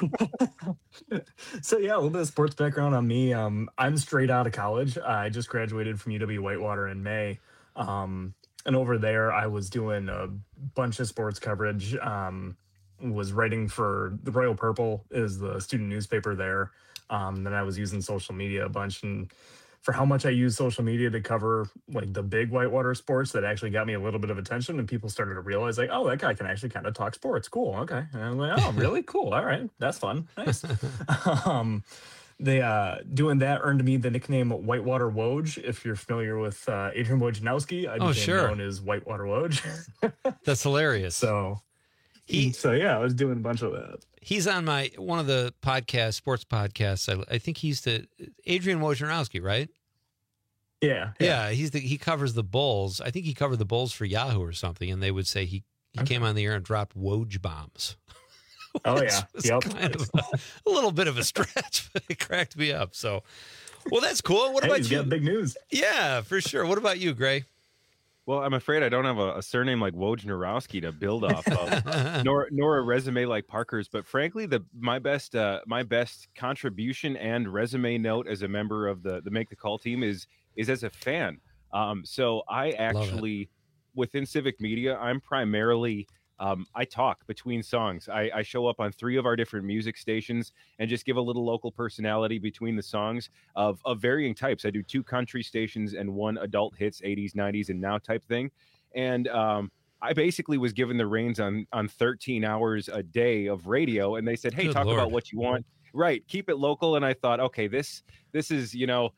So yeah, a little bit of sports background on me. Um, I'm straight out of college. I just graduated from U W Whitewater in May. Um, and over there, I was doing a bunch of sports coverage. Um, was writing for the Royal Purple, is the student newspaper there. Um, then I was using social media a bunch, and for how much I use social media to cover like the big Whitewater sports, that actually got me a little bit of attention, and people started to realize like, oh, that guy can actually kind of talk sports. Cool. Okay. And I'm like, oh, really? Cool. All right. That's fun. Nice. um, they uh, doing that earned me the nickname Whitewater Woj. If you're familiar with uh, Adrian Wojnarowski, I became oh, sure. known as Whitewater Woj. That's hilarious. So he, so yeah, I was doing a bunch of that. He's on my one of the podcasts, sports podcasts. I, I think he's the Adrian Wojnarowski, right? Yeah, yeah, yeah. He's the he covers the Bulls. I think he covered the Bulls for Yahoo or something, and they would say he he came on the air and dropped Woj bombs. Oh yeah, yep. Kind of a, a little bit of a stretch, but it cracked me up. So, well, that's cool. What hey, about he's you? Got big news. Yeah, for sure. What about you, Gray? Well, I'm afraid I don't have a, a surname like Wojnarowski to build off of, nor nor a resume like Parker's. But frankly, the my best uh, my best contribution and resume note as a member of the the Make the Call team is is as a fan. Um, so I actually within Civic Media, I'm primarily um, I talk between songs. I, I show up on three of our different music stations and just give a little local personality between the songs of, of varying types. I do two country stations and one adult hits, eighties, nineties, and now type thing. And um, I basically was given the reins on on thirteen hours a day of radio, and they said, hey, Good talk Lord. about what you want. Right. Keep it local. And I thought, okay, this this is, you know,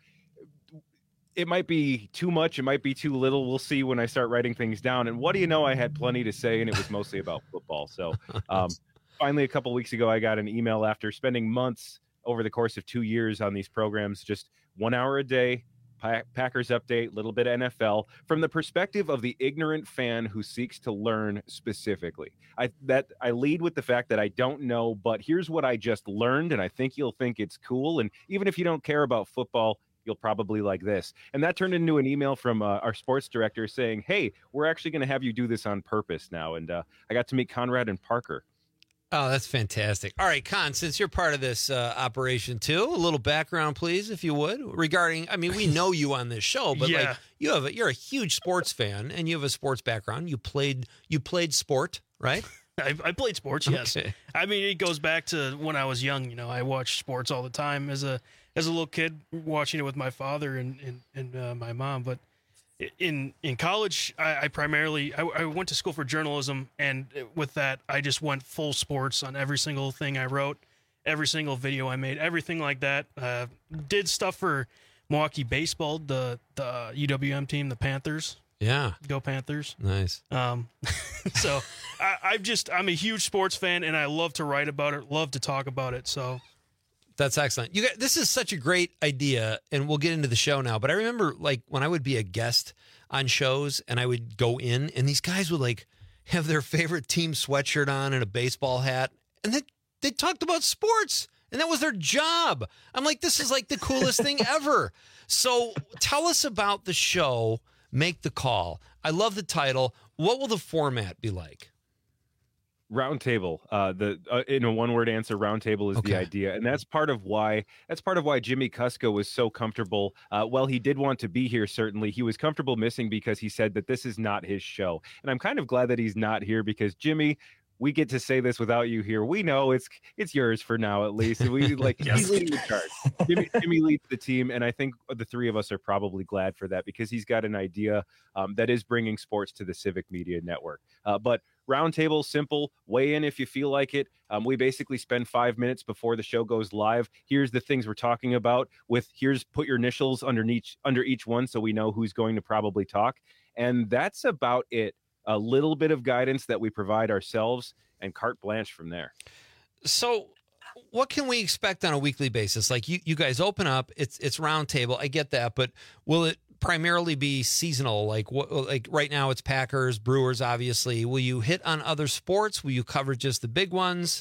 it might be too much. It might be too little. We'll see when I start writing things down. And what do you know? I had plenty to say, and it was mostly about football. So um, finally, a couple of weeks ago, I got an email after spending months over the course of two years on these programs, just one hour a day, Packers update, little bit of N F L, from the perspective of the ignorant fan who seeks to learn specifically. I that I lead with the fact that I don't know, but here's what I just learned, and I think you'll think it's cool. And even if you don't care about football, you'll probably like this. And that turned into an email from uh, our sports director saying, hey, we're actually going to have you do this on purpose now. And uh, I got to meet Conrad and Parker. Oh, that's fantastic. All right, Con, since you're part of this uh, operation too, a little background, please, if you would, regarding, I mean, we know you on this show, but Yeah. like you have a, you're a huge sports fan and you have a sports background. You played, you played sport, right? I, I played sports, yes. Okay. I mean, it goes back to when I was young. You know, I watched sports all the time as a as a little kid, watching it with my father and and, and uh, my mom. But in in college, I, I primarily I, I went to school for journalism, and with that, I just went full sports on every single thing I wrote, every single video I made, everything like that. Uh, did stuff for Milwaukee baseball, the the U W M team, the Panthers. Yeah. Go Panthers. Nice. Um, so I, I've just, I'm a huge sports fan and I love to write about it, love to talk about it. So That's excellent. You got, this is such a great idea, and we'll get into the show now. But I remember, like, when I would be a guest on shows, and I would go in, and these guys would like have their favorite team sweatshirt on and a baseball hat, and they they talked about sports, and that was their job. I'm like, this is like the coolest thing ever. So tell us about the show. Make the Call. I love the title. What will the format be like? Roundtable. Uh, the uh, in a one-word answer, roundtable is Okay. the idea, and that's part of why that's part of why Jimmy Kusko was so comfortable. Uh, well, he did want to be here. Certainly, he was comfortable missing because he said that this is not his show, and I'm kind of glad that he's not here because Jimmy. We get to say this without you here. We know it's it's yours for now, at least. We like Yes. he's leading the charge. Jimmy, Jimmy leads the team, and I think the three of us are probably glad for that because he's got an idea um, that is bringing sports to the Civic Media Network. Uh, but roundtable, simple. Weigh in if you feel like it. Um, we basically spend five minutes before the show goes live. Here's the things we're talking about. With here's put your initials underneath under each one, so we know who's going to probably talk. And that's about it. A little bit of guidance that we provide ourselves and carte blanche from there. So what can we expect on a weekly basis? Like you, you guys open up, it's it's roundtable. I get that, but will it primarily be seasonal? Like what? Like right now, it's Packers, Brewers. Obviously, will you hit on other sports? Will you cover just the big ones?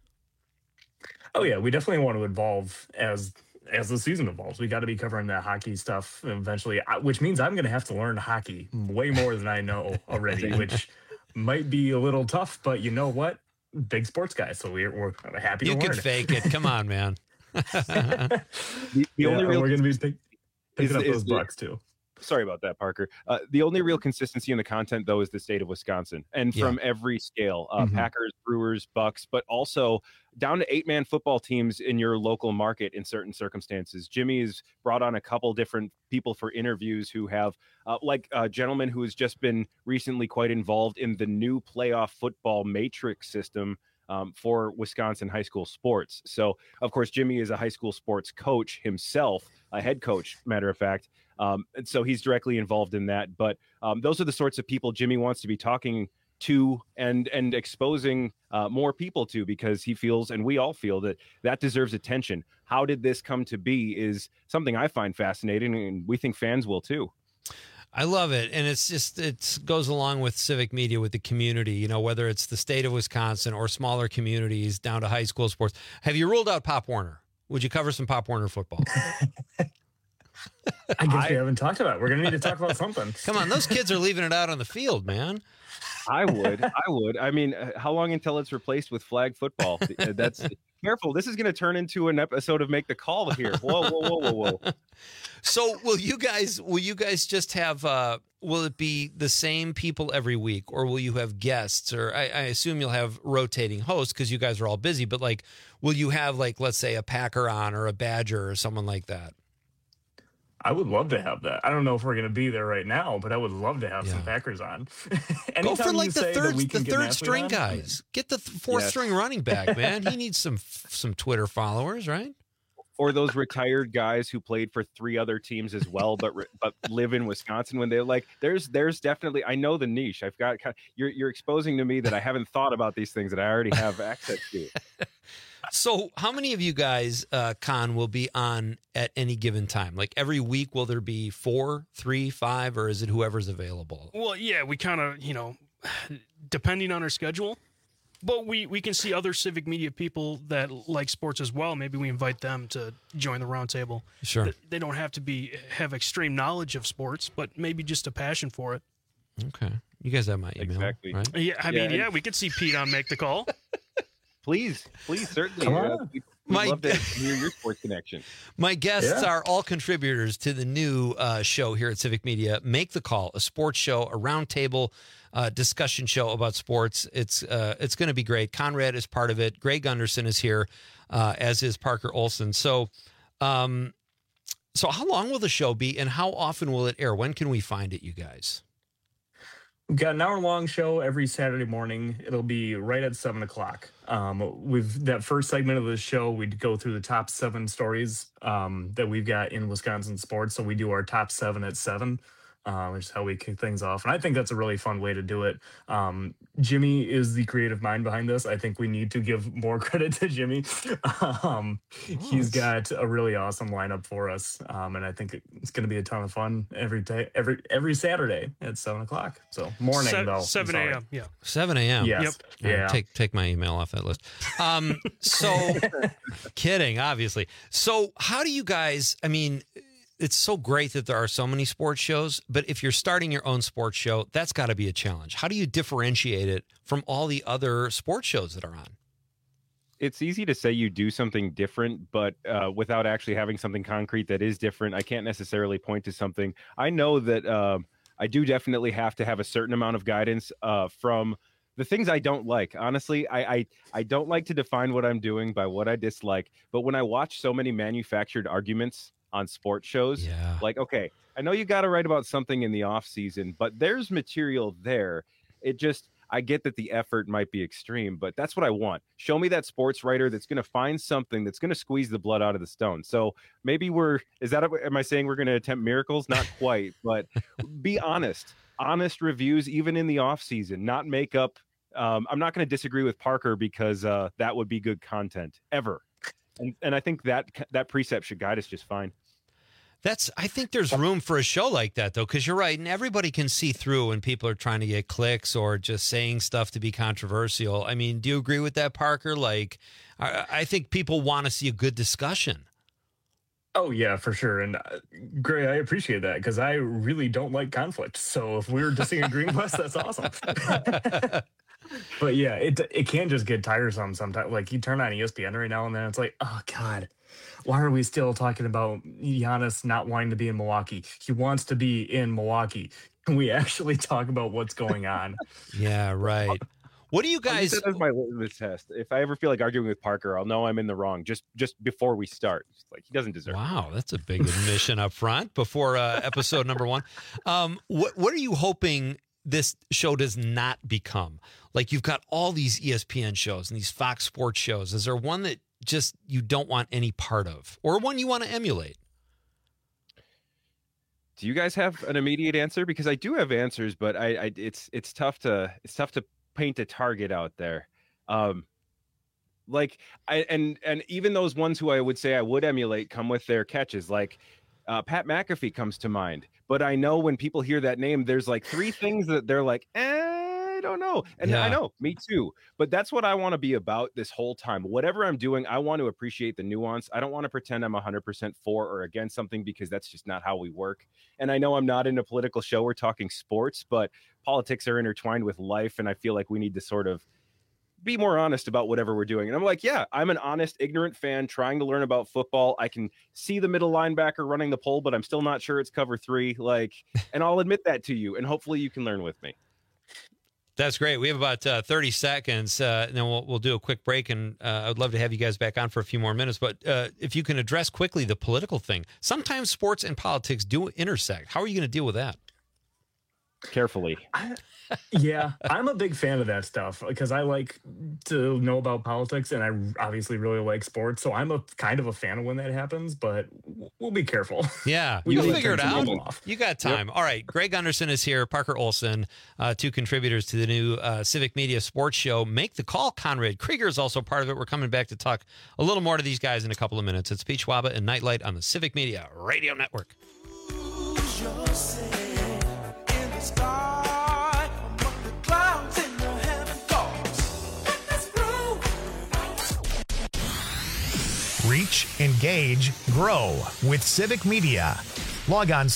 Oh yeah, we definitely want to evolve as as the season evolves. We got to be covering that hockey stuff eventually, I- which means I'm going to have to learn hockey way more than I know already, which might be a little tough. But you know what? Big sports guy, so we're, we're happy You to can learn. fake it. Come on, man. The, the Yeah, only and real we're going to be pick, picking is- up is those the- bucks too. Sorry about that, Parker. Uh, the only real consistency in the content, though, is the state of Wisconsin, and from every scale, uh, Mhm. Packers, Brewers, Bucks, but also down to eight-man football teams in your local market in certain circumstances. Jimmy has brought on a couple different people for interviews who have, uh, like a gentleman who has just been recently quite involved in the new playoff football matrix system um, for Wisconsin high school sports. So, of course, Jimmy is a high school sports coach himself, a head coach, matter of fact. Um, and so he's directly involved in that. But um, those are the sorts of people Jimmy wants to be talking to and and exposing uh, more people to, because he feels, and we all feel, that that deserves attention. How did this come to be is something I find fascinating, and we think fans will too. I love it. And it's just, it goes along with civic media, with the community, you know, whether it's the state of Wisconsin or smaller communities down to high school sports. Have you ruled out Pop Warner? Would you cover some Pop Warner football? I guess we haven't talked about it. We're going to need to talk about something. Come on, those kids are leaving it out on the field, man. I would. I would. I mean, uh, how long until it's replaced with flag football? Uh, That's careful. This is going to turn into an episode of Make the Call here. Whoa, whoa, whoa, whoa, whoa. So will you guys, will you guys just have, uh, will it be the same people every week, or will you have guests? Or I, I assume you'll have rotating hosts because you guys are all busy, but like, will you have, like, let's say a Packer on or a Badger or someone like that? I would love to have that. I don't know if we're going to be there right now, but I would love to have some Packers on. Go Anytime for like you the say that third, we the can get an third athlete string on, guys. Get the th- fourth Yes. string running back, man. He needs some some Twitter followers, right? Or those retired guys who played for three other teams as well, but re- but live in Wisconsin. When they're like, there's there's definitely, I know the niche. I've got kind of, you're you're exposing to me that I haven't thought about these things that I already have access to. So how many of you guys, uh, Con, will be on at any given time? Like every week, will there be four, three, five, or is it whoever's available? Well, yeah, we kind of, you know, depending on our schedule, but we, we can see other civic media people that like sports as well. Maybe we invite them to join the roundtable. Sure. Th- They don't have to be have extreme knowledge of sports, but maybe just a passion for it. Okay. You guys have my email, Exactly. right? Yeah, I Yeah, mean, and- yeah, we could see Pete on Make the Call. Please, please, certainly. Come Uh, on. we'd My- love to hear your sports connection. My guests Yeah. are all contributors to the new uh, show here at Civic Media, Make the Call, a sports show, a roundtable uh, discussion show about sports. It's uh, it's going to be great. Conrad is part of it. Greg Gunderson is here, uh, as is Parker Olson. So, um, so how long will the show be, and how often will it air? When can we find it, you guys? We've got an hour long show every Saturday morning. It'll be right at seven o'clock. Um, with that first segment of the show, we'd go through the top seven stories um, that we've got in Wisconsin sports. So we do our top seven at seven, uh, which is how we kick things off. And I think that's a really fun way to do it. Um, Jimmy is the creative mind behind this. I think we need to give more credit to Jimmy. um, he's got a really awesome lineup for us, um, and I think it's going to be a ton of fun every day, every every Saturday at seven o'clock. So morning Se- though, I'm seven sorry. a.m., yeah. seven a.m. Yes. All right, Yeah. Take take my email off that list. Um, so, kidding, obviously. So, how do you guys? I mean, it's so great that there are so many sports shows, but if you're starting your own sports show, that's got to be a challenge. How do you differentiate it from all the other sports shows that are on? It's easy to say you do something different, but uh, without actually having something concrete that is different, I can't necessarily point to something. I know that uh, I do definitely have to have a certain amount of guidance uh, from the things I don't like. Honestly, I, I I don't like to define what I'm doing by what I dislike. But when I watch so many manufactured arguments on sports shows, yeah. like, okay, I know you got to write about something in the off season, but there's material there. It just, I get that the effort might be extreme, but that's what I want. Show me that sports writer that's going to find something that's going to squeeze the blood out of the stone. So maybe we're, is that, am I saying we're going to attempt miracles? Not quite, but be honest, honest reviews, even in the off season, not make up. Um, I'm not going to disagree with Parker because uh, that would be good content ever. And, and I think that that precept should guide us just fine. That's. I think there's room for a show like that, though, because you're right, and everybody can see through when people are trying to get clicks or just saying stuff to be controversial. I mean, do you agree with that, Parker? Like, I, I think people want to see a good discussion. Oh yeah, for sure. And uh, Gray, I appreciate that because I really don't like conflict. So if we're disagreeing with us, that's awesome. But yeah, it it can just get tiresome sometimes. Like you turn on E S P N right now and then it's like, oh God, why are we still talking about Giannis not wanting to be in Milwaukee? He wants to be in Milwaukee. Can we actually talk about what's going on? Yeah, right. What do you guys? That is my litmus test. If I ever feel like arguing with Parker, I'll know I'm in the wrong just just before we start. It's like he doesn't deserve. Wow, that's a big admission up front before uh, episode number one. Um, what what are you hoping this show does not become? Like you've got all these E S P N shows and these Fox Sports shows. Is there one that just you don't want any part of, or one you want to emulate? Do you guys have an immediate answer? Because I do have answers, but I, I it's it's tough to it's tough to paint a target out there. Um, like I and and even those ones who I would say I would emulate come with their catches. Like uh, Pat McAfee comes to mind, but I know when people hear that name, there's like three things that they're like, eh, I don't know. And Yeah. I know, me too. But that's what I want to be about this whole time. Whatever I'm doing, I want to appreciate the nuance. I don't want to pretend I'm one hundred percent for or against something because that's just not how we work. And I know I'm not in a political show. We're talking sports, but politics are intertwined with life. And I feel like we need to sort of be more honest about whatever we're doing. And I'm like, yeah, I'm an honest, ignorant fan trying to learn about football. I can see the middle linebacker running the pole, but I'm still not sure it's cover three. Like, and I'll admit that to you. And hopefully you can learn with me. That's great. We have about uh, thirty seconds, uh, and then we'll we'll do a quick break. And uh, I'd love to have you guys back on for a few more minutes. But uh, if you can address quickly the political thing, sometimes sports and politics do intersect. How are you going to deal with that? Carefully. Yeah, I'm a big fan of that stuff because I like to know about politics and I obviously really like sports. So I'm a kind of a fan of when that happens, but we'll be careful. Yeah, We you'll need to figure it turn some out. people off. You got time. All right, Greg Gunderson is here. Parker Olson, uh, two contributors to the new uh, Civic Media Sports Show. Make the Call. Conrad Krieger is also part of it. We're coming back to talk a little more to these guys in a couple of minutes. It's Pete Schwaba and Nightlight on the Civic Media Radio Network. Reach, engage, grow with Civic Media. Log on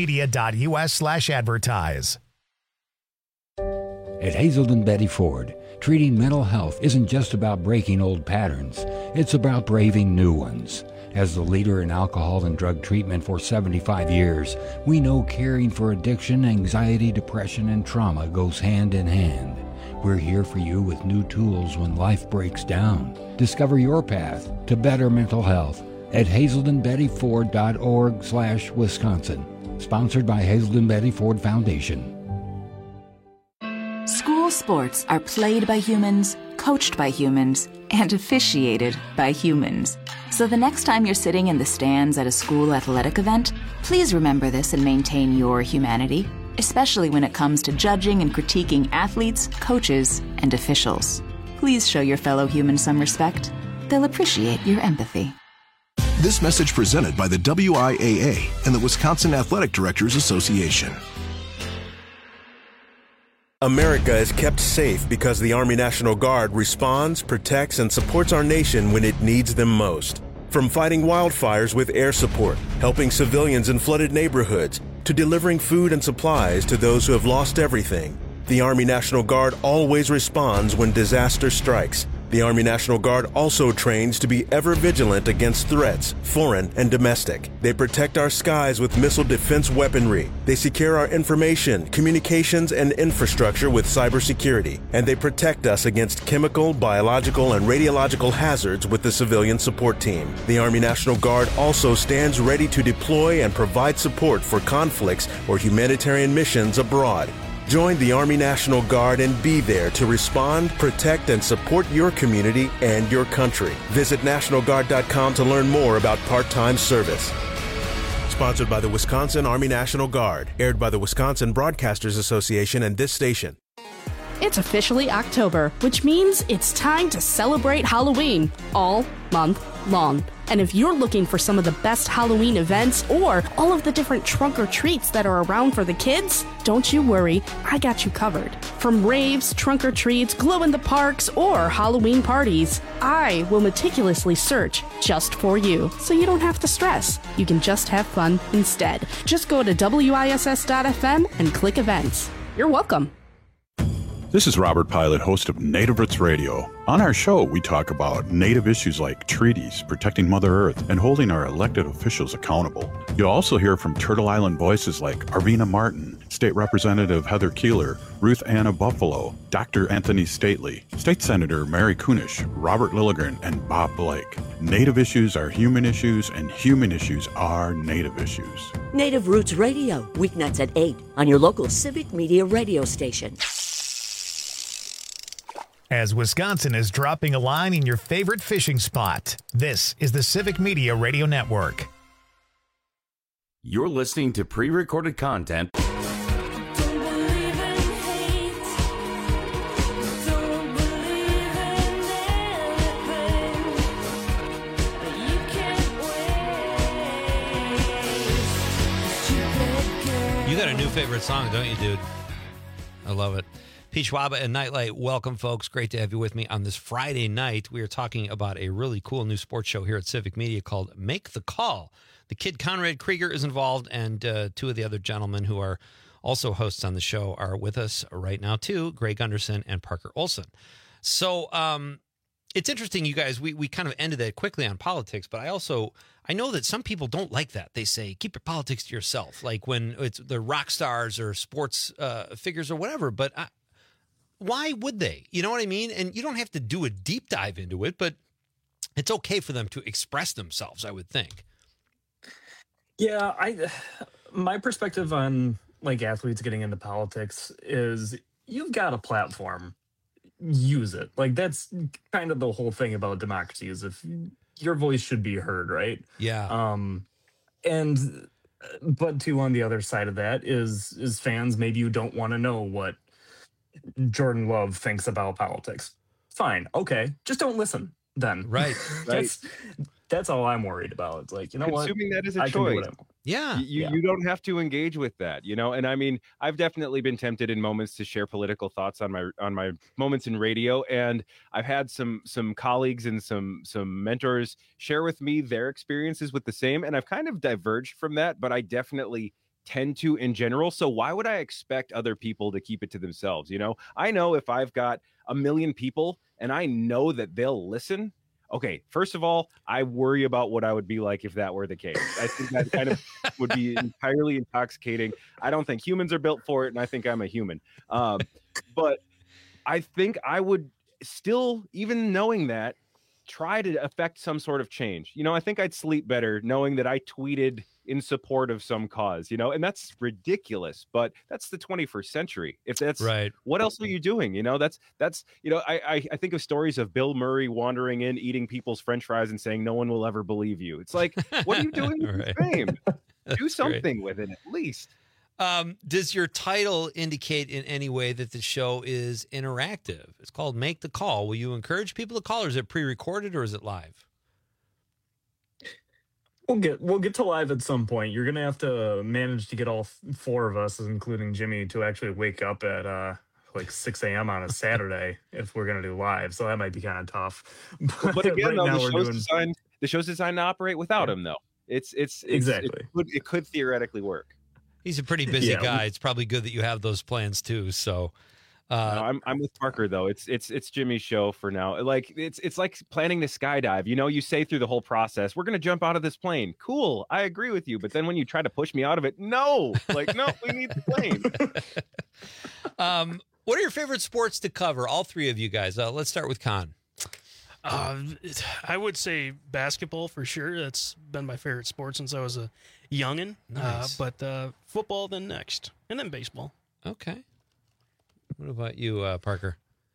civicmedia.us slash advertise. At Hazelden Betty Ford, treating mental health isn't just about breaking old patterns, it's about braving new ones. As the leader in alcohol and drug treatment for seventy-five years, we know caring for addiction, anxiety, depression, and trauma goes hand in hand. We're here for you with new tools when life breaks down. Discover your path to better mental health at hazelden betty ford dot org slash Wisconsin. Sponsored by Hazelden Betty Ford Foundation. School sports are played by humans, coached by humans, and officiated by humans. So the next time you're sitting in the stands at a school athletic event, please remember this and maintain your humanity, especially when it comes to judging and critiquing athletes, coaches, and officials. Please show your fellow humans some respect. They'll appreciate your empathy. This message presented by the W I A A and the Wisconsin Athletic Directors Association. America is kept safe because the Army National Guard responds, protects, and supports our nation when it needs them most. From fighting wildfires with air support, helping civilians in flooded neighborhoods, to delivering food and supplies to those who have lost everything, the Army National Guard always responds when disaster strikes. The Army National Guard also trains to be ever vigilant against threats, foreign and domestic. They protect our skies with missile defense weaponry. They secure our information, communications, and infrastructure with cybersecurity. And they protect us against chemical, biological, and radiological hazards with the civilian support team. The Army National Guard also stands ready to deploy and provide support for conflicts or humanitarian missions abroad. Join the Army National Guard and be there to respond, protect, and support your community and your country. Visit National Guard dot com to learn more about part-time service. Sponsored by the Wisconsin Army National Guard. Aired by the Wisconsin Broadcasters Association and this station. It's officially October, which means it's time to celebrate Halloween all month long. And if you're looking for some of the best Halloween events or all of the different trunk or treats that are around for the kids, don't you worry, I got you covered. From raves, trunk or treats, glow in the parks, or Halloween parties, I will meticulously search just for you, so you don't have to stress. You can just have fun instead. Just go to W I S S dot F M and click events. You're welcome. This is Robert Pilot, host of Native Roots Radio. On our show, we talk about Native issues like treaties, protecting Mother Earth, and holding our elected officials accountable. You'll also hear from Turtle Island voices like Arvina Martin, State Representative Heather Keeler, Ruth Anna Buffalo, Doctor Anthony Stately, State Senator Mary Kunish, Robert Lilligren, and Bob Blake. Native issues are human issues, and human issues are Native issues. Native Roots Radio, weeknights at eight on your local Civic Media radio station. As Wisconsin is dropping a line in your favorite fishing spot, this is the Civic Media Radio Network. You're listening to pre-recorded content. You got a new favorite song, don't you, dude? I love it. Pete Schwaba and Nightlight, welcome, folks. Great to have you with me on this Friday night. We are talking about a really cool new sports show here at Civic Media called Make the Call. The kid Conrad Krieger is involved, and uh, two of the other gentlemen who are also hosts on the show are with us right now, too, Greg Gunderson and Parker Olson. So um, it's interesting, you guys. We, we kind of ended that quickly on politics, but I also I know that some people don't like that. They say, keep your politics to yourself, like when it's the rock stars or sports uh, figures or whatever, but I, why would they? You know what I mean? And you don't have to do a deep dive into it, but it's okay for them to express themselves, I would think. Yeah, I my perspective on like athletes getting into politics is you've got a platform, use it. Like that's kind of the whole thing about democracy is if your voice should be heard, right? Yeah. Um and but too on the other side of that is is fans, maybe you don't want to know what Jordan Love thinks about politics. Fine. Okay. Just don't listen then. Right. that's that's all I'm worried about. It's like, you know what? Consuming that is a I can do choice. what I want. Yeah. You, Yeah. you don't have to engage with that, you know? And I mean, I've definitely been tempted in moments to share political thoughts on my on my moments in radio. And I've had some some colleagues and some some mentors share with me their experiences with the same. And I've kind of diverged from that, but I definitely tend to in general. So why would I expect other people to keep it to themselves? You know, I know if I've got a million people and I know that they'll listen. Okay, first of all, I worry about what I would be like if that were the case. I think that kind of would be entirely intoxicating. I don't think humans are built for it, and I think I'm a human. Um, but I think I would still, even knowing that, try to affect some sort of change. You know, I think I'd sleep better knowing that I tweeted in support of some cause, you know, and that's ridiculous, but that's the twenty-first century. If that's right, what else are you doing? You know, that's, that's, you know, I, I, I think of stories of Bill Murray wandering in, eating people's French fries and saying, no one will ever believe you. It's like, what are you doing with Right. your fame? Do That's something great. with it at least. Um, does your title indicate in any way that the show is interactive? It's called Make the Call. Will you encourage people to call, or is it pre-recorded, or is it live? We'll get we'll get to live at some point. You're gonna have to manage to get all f- four of us, including Jimmy, to actually wake up at uh like six a.m. on a Saturday if we're gonna do live. So that might be kind of tough. But, But again, right though, now the we're show's doing designed the show's designed to operate without him, though. It's it's, it's Exactly. It could, it could theoretically work. He's a pretty busy Yeah, we- guy. It's probably good that you have those plans too. So, uh, No, I'm I'm with Parker though. It's it's it's Jimmy's show for now. Like it's it's like planning the skydive. You know, you say through the whole process, we're gonna jump out of this plane. Cool, I agree with you. But then when you try to push me out of it, no, like no, we need the plane. um, what are your favorite sports to cover? All three of you guys. Uh, let's start with Con. Uh, it- I would say basketball for sure. That's been my favorite sport since I was a youngin. Nice. Uh, but uh, football then next, and then baseball. Okay. What about you, uh, Parker?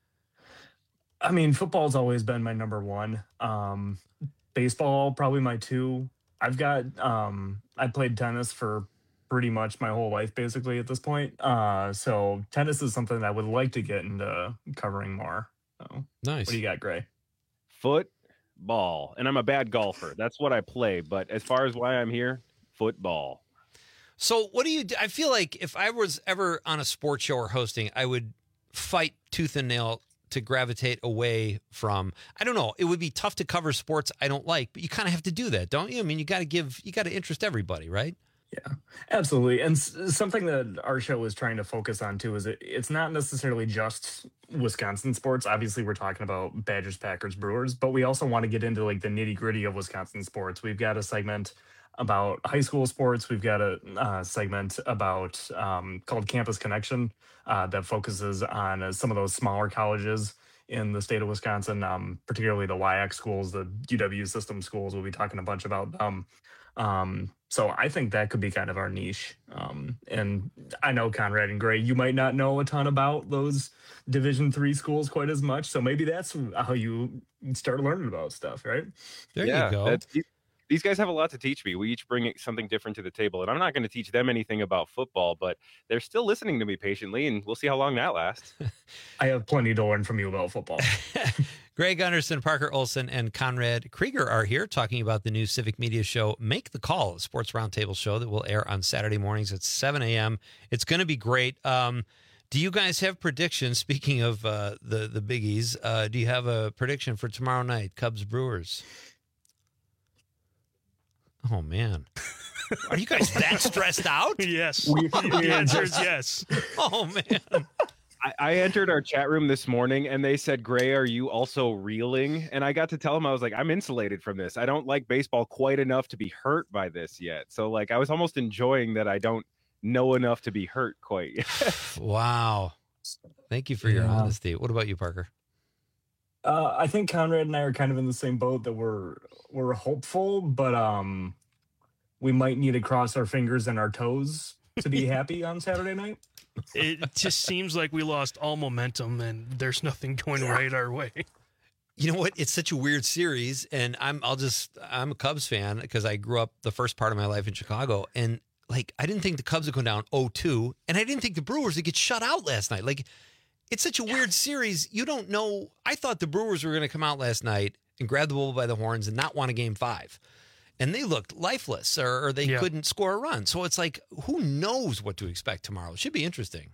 I mean, football's always been my number one. Um, baseball, probably my two. I've got, um, I played tennis for pretty much my whole life, basically, at this point. Uh, so tennis is something that I would like to get into covering more. So, nice. What do you got, Gray? Football, and I'm a bad golfer. That's what I play. But as far as why I'm here, football. So what do you do? I feel like if I was ever on a sports show or hosting, I would fight tooth and nail to gravitate away from, I don't know, it would be tough to cover sports I don't like, but you kind of have to do that, don't you? I mean, you got to give, you got to interest everybody, right? Yeah, absolutely. And s- something that our show is trying to focus on too is it, it's not necessarily just Wisconsin sports. Obviously, we're talking about Badgers, Packers, Brewers, but we also want to get into like the nitty gritty of Wisconsin sports. We've got a segment about high school sports. We've got a uh, segment about um, called Campus Connection uh, that focuses on uh, some of those smaller colleges in the state of Wisconsin, um, particularly the Y X schools, the U W system schools. We'll be talking a bunch about them. Um, so I think that could be kind of our niche. Um, and I know Conrad and Gray, you might not know a ton about those Division three schools quite as much. So maybe that's how you start learning about stuff, right? There yeah, you go. that's- these- These guys have a lot to teach me. We each bring something different to the table, and I'm not going to teach them anything about football, but they're still listening to me patiently, and we'll see how long that lasts. I have plenty to learn from you about football. Greg Gunderson, Parker Olson, and Conrad Krieger are here talking about the new Civic Media show, Make the Call, a sports roundtable show that will air on Saturday mornings at seven a.m. It's going to be great. Um, do you guys have predictions? Speaking of uh, the, the biggies, uh, do you have a prediction for tomorrow night, Cubs Brewers? Oh, man. Are you guys that stressed out? Yes. We- the we are answer is just- yes. Oh, man. I, I entered our chat room this morning, and they said, Gray, are you also reeling? And I got to tell them, I was like, I'm insulated from this. I don't like baseball quite enough to be hurt by this yet. So, like, I was almost enjoying that I don't know enough to be hurt quite yet. Wow. Thank you for your Yeah. honesty. What about you, Parker? Uh, I think Conrad and I are kind of in the same boat that we're we're hopeful, but um, we might need to cross our fingers and our toes to be happy on Saturday night. It just seems like we lost all momentum, and there's nothing going right our way. You know what? It's such a weird series, and I'm I'll just I'm a Cubs fan because I grew up the first part of my life in Chicago, and like I didn't think the Cubs would go down oh two, and I didn't think the Brewers would get shut out last night. Like it's such a weird series. You don't know. I thought the Brewers were going to come out last night and grab the bull by the horns and not want a game five. And they looked lifeless, or, or they Yeah. couldn't score a run. So it's like, who knows what to expect tomorrow? It should be interesting.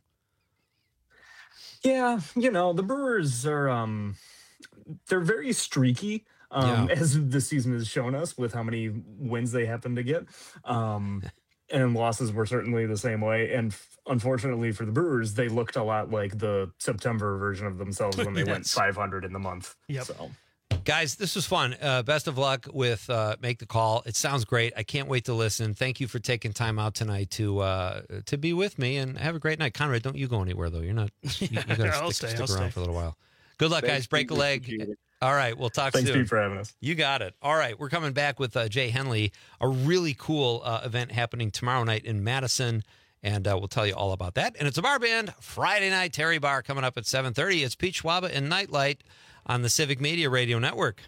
Yeah, you know, the Brewers are um they're very streaky, um, Yeah. as the season has shown us with how many wins they happen to get. Um and losses were certainly the same way. And f- unfortunately for the Brewers, they looked a lot like the September version of themselves when they yes. went five hundred in the month. Yep. So. Guys, this was fun. Uh, best of luck with uh, Make the Call. It sounds great. I can't wait to listen. Thank you for taking time out tonight to uh, to be with me, and have a great night. Conrad, don't you go anywhere, though. You're not. You, you got to stick, stay, stick I'll around stay. for a little while. Good luck, Thanks, guys. Break Pete. a leg. All right, we'll talk Thanks, soon. Pete, for having us. You got it. All right, we're coming back with uh, Jay Henley, a really cool uh, event happening tomorrow night in Madison, and uh, we'll tell you all about that. And it's a bar band Friday night, Terry Bar, coming up at seven thirty. It's Pete Schwaba and Nightlight on the Civic Media Radio Network.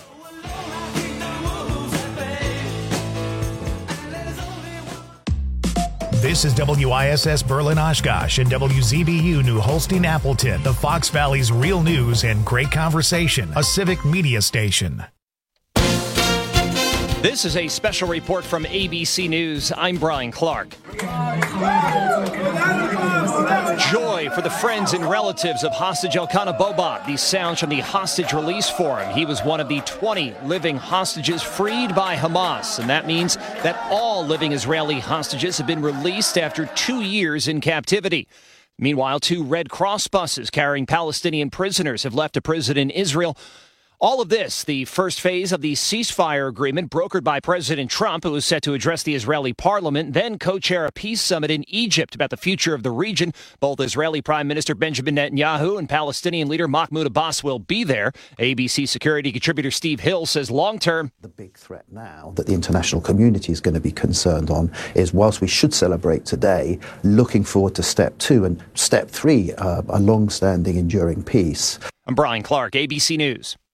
This is W I S S Berlin Oshkosh and W Z B U New Holstein Appleton, the Fox Valley's real news and great conversation, a Civic Media station. This is a special report from A B C News. I'm Brian Clark. Joy for the friends and relatives of hostage Elkanah Bobat. These sounds from the hostage release forum. He was one of the twenty living hostages freed by Hamas, and that means that all living Israeli hostages have been released after two years in captivity. Meanwhile, two Red Cross buses carrying Palestinian prisoners have left a prison in Israel. All of this, the first phase of the ceasefire agreement brokered by President Trump, who is set to address the Israeli parliament, then co-chair a peace summit in Egypt about the future of the region. Both Israeli Prime Minister Benjamin Netanyahu and Palestinian leader Mahmoud Abbas will be there. A B C security contributor Steve Hill says long-term, the big threat now that the international community is going to be concerned on is, whilst we should celebrate today, looking forward to step two and step three, uh, a long-standing, enduring peace. I'm Brian Clark, A B C News.